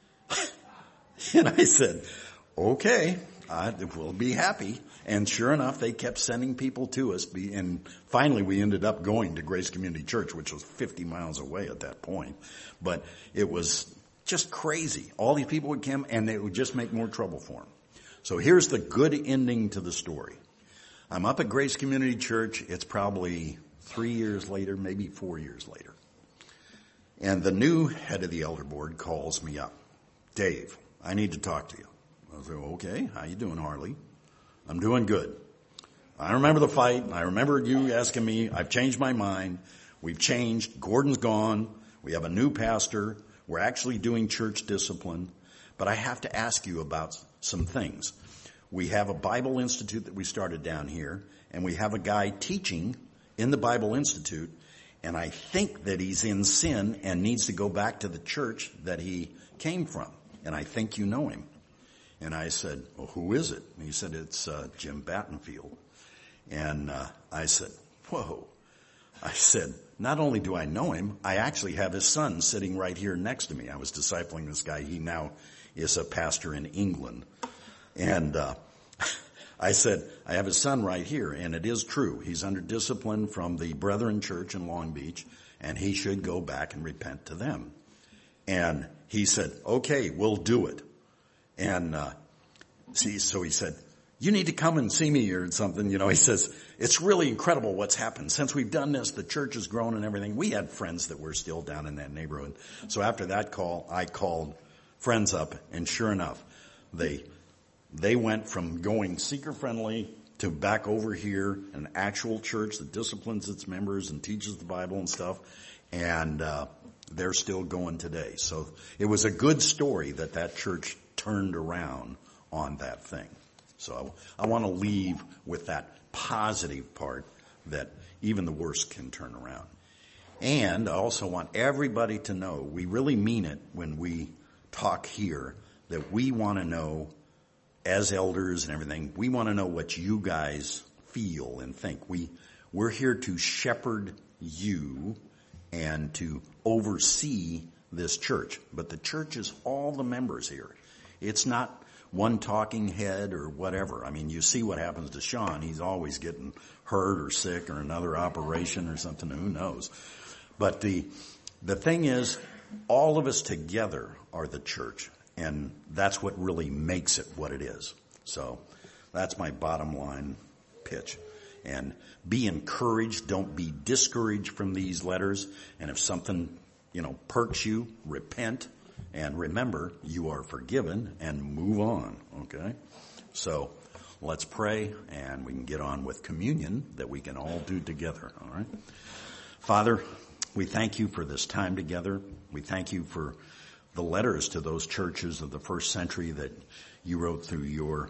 And I said, okay, we'll be happy. And sure enough, they kept sending people to us. And finally, we ended up going to Grace Community Church, which was 50 miles away at that point. But it was just crazy. All these people would come, and it would just make more trouble for them. So here's the good ending to the story. I'm up at Grace Community Church. It's probably 3 years later, maybe 4 years later. And the new head of the elder board calls me up. Dave, I need to talk to you. I said, okay, how you doing, Harley? I'm doing good. I remember the fight. I remember you asking me. I've changed my mind. We've changed. Gordon's gone. We have a new pastor. We're actually doing church discipline. But I have to ask you about some things. We have a Bible Institute that we started down here, and we have a guy teaching in the Bible Institute, and I think that he's in sin and needs to go back to the church that he came from. And I think you know him. And I said, well, who is it? And he said, it's Jim Battenfield. And I said, whoa. I said, not only do I know him, I actually have his son sitting right here next to me. I was discipling this guy. He now is a pastor in England. And I said, I have a son right here, and it is true. He's under discipline from the Brethren Church in Long Beach, and he should go back and repent to them. And he said, okay, we'll do it. And so he said, you need to come and see me or something. He says, it's really incredible what's happened. Since we've done this, the church has grown and everything. We had friends that were still down in that neighborhood. So after that call, I called friends up, and sure enough, they went from going seeker-friendly to back over here, an actual church that disciplines its members and teaches the Bible and stuff, and they're still going today. So it was a good story that church turned around on that thing. So I want to leave with that positive part that even the worst can turn around. And I also want everybody to know, we really mean it when we talk here, that we want to know, as elders and everything, we want to know what you guys feel and think. We're here to shepherd you and to oversee this church. But the church is all the members here. It's not one talking head or whatever. I mean, you see what happens to Sean. He's always getting hurt or sick or another operation or something. Who knows? But the thing is, all of us together are the church. And that's what really makes it what it is. So that's my bottom line pitch. And be encouraged. Don't be discouraged from these letters. And if something, perks you, repent. And remember, you are forgiven, and move on. Okay? So let's pray, and we can get on with communion that we can all do together. All right? Father, we thank you for this time together. We thank you for the letters to those churches of the first century that you wrote through your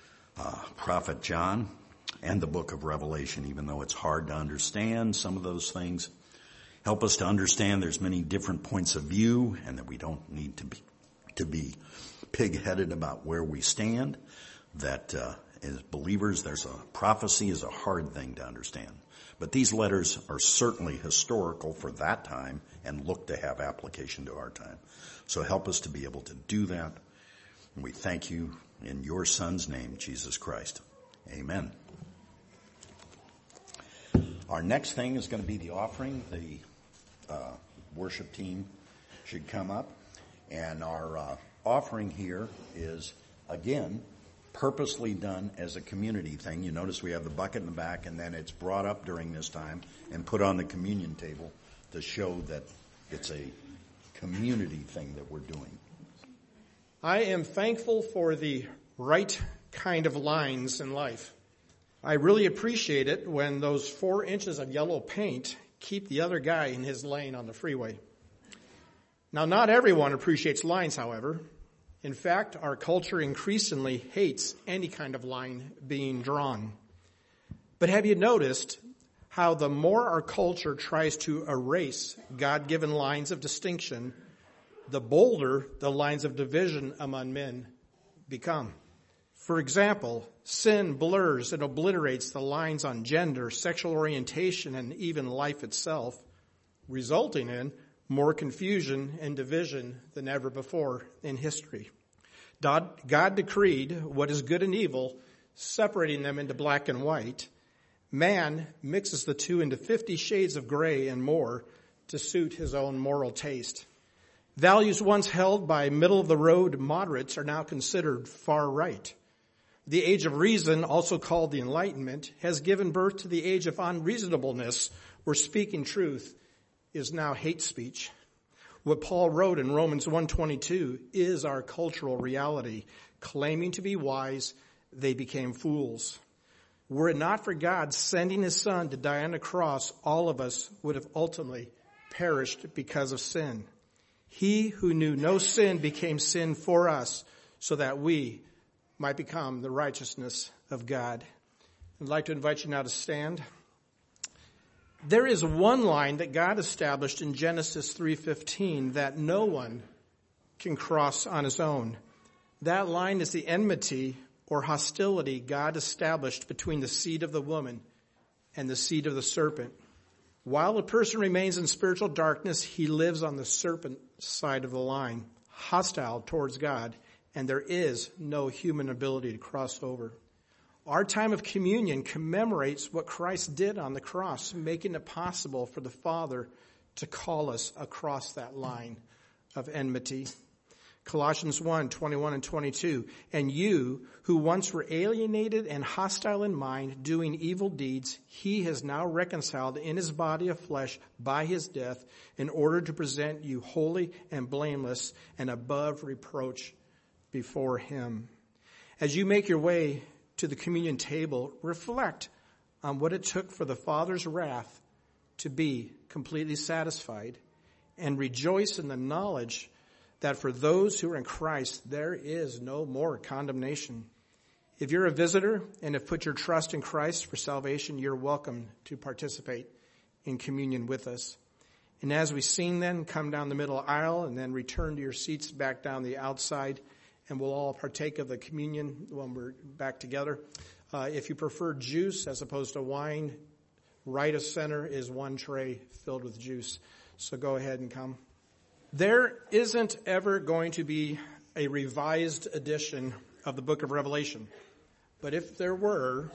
prophet John, and the book of Revelation, even though it's hard to understand some of those things. Help us to understand there's many different points of view, and that we don't need to be pig-headed about where we stand. That as believers, prophecy is a hard thing to understand. But these letters are certainly historical for that time and look to have application to our time. So help us to be able to do that. And we thank you in your Son's name, Jesus Christ. Amen. Our next thing is going to be the offering. The worship team should come up. And our offering here is, again, purposely done as a community thing. You notice we have the bucket in the back, and then it's brought up during this time and put on the communion table to show that it's a community thing that we're doing. I am thankful for the right kind of lines in life. I really appreciate it when those 4 inches of yellow paint keep the other guy in his lane on the freeway. Now, not everyone appreciates lines, however. In fact, our culture increasingly hates any kind of line being drawn. But have you noticed how the more our culture tries to erase God-given lines of distinction, the bolder the lines of division among men become? For example, sin blurs and obliterates the lines on gender, sexual orientation, and even life itself, resulting in more confusion and division than ever before in history. God decreed what is good and evil, separating them into black and white. Man mixes the two into 50 shades of gray and more to suit his own moral taste. Values once held by middle-of-the-road moderates are now considered far right. The age of reason, also called the Enlightenment, has given birth to the age of unreasonableness, where speaking truth is now hate speech. What Paul wrote in Romans 1:22 is our cultural reality. Claiming to be wise, they became fools. Were it not for God sending his Son to die on the cross, all of us would have ultimately perished because of sin. He who knew no sin became sin for us, so that we might become the righteousness of God. I'd like to invite you now to stand. There is one line that God established in Genesis 3:15 that no one can cross on his own. That line is the enmity or hostility God established between the seed of the woman and the seed of the serpent. While a person remains in spiritual darkness, he lives on the serpent side of the line, hostile towards God, and there is no human ability to cross over. Our time of communion commemorates what Christ did on the cross, making it possible for the Father to call us across that line of enmity. Colossians 1:21 and 22. And you, who once were alienated and hostile in mind, doing evil deeds, he has now reconciled in his body of flesh by his death, in order to present you holy and blameless and above reproach before him. As you make your way to the communion table, reflect on what it took for the Father's wrath to be completely satisfied, and rejoice in the knowledge that for those who are in Christ, there is no more condemnation. If you're a visitor and have put your trust in Christ for salvation, you're welcome to participate in communion with us. And as we sing then, come down the middle aisle and then return to your seats back down the outside, and we'll all partake of the communion when we're back together. If you prefer juice as opposed to wine, right of center is one tray filled with juice. So go ahead and come. There isn't ever going to be a revised edition of the book of Revelation. But if there were,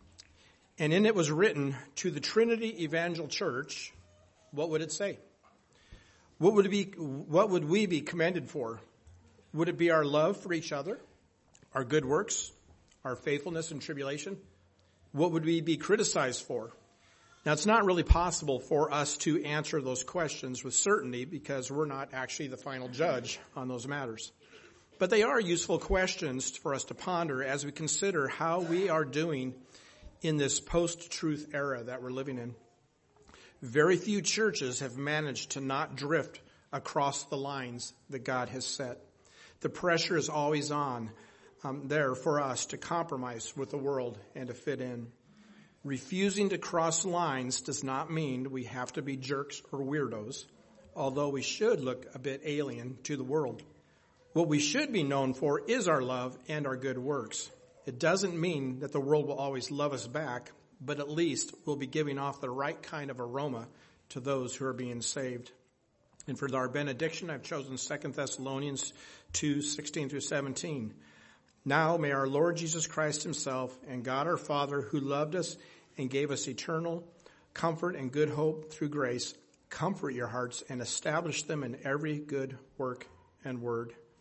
and in it was written to the Trinity Evangel Church, what would it say? What would we be commended for? Would it be our love for each other, our good works, our faithfulness in tribulation? What would we be criticized for? Now, it's not really possible for us to answer those questions with certainty because we're not actually the final judge on those matters. But they are useful questions for us to ponder as we consider how we are doing in this post-truth era that we're living in. Very few churches have managed to not drift across the lines that God has set. The pressure is always on there for us to compromise with the world and to fit in. Refusing to cross lines does not mean we have to be jerks or weirdos, although we should look a bit alien to the world. What we should be known for is our love and our good works. It doesn't mean that the world will always love us back, but at least we'll be giving off the right kind of aroma to those who are being saved. And for our benediction, I've chosen 2 Thessalonians 2:16 through 17. Now may our Lord Jesus Christ himself and God our Father, who loved us and gave us eternal comfort and good hope through grace, comfort your hearts and establish them in every good work and word.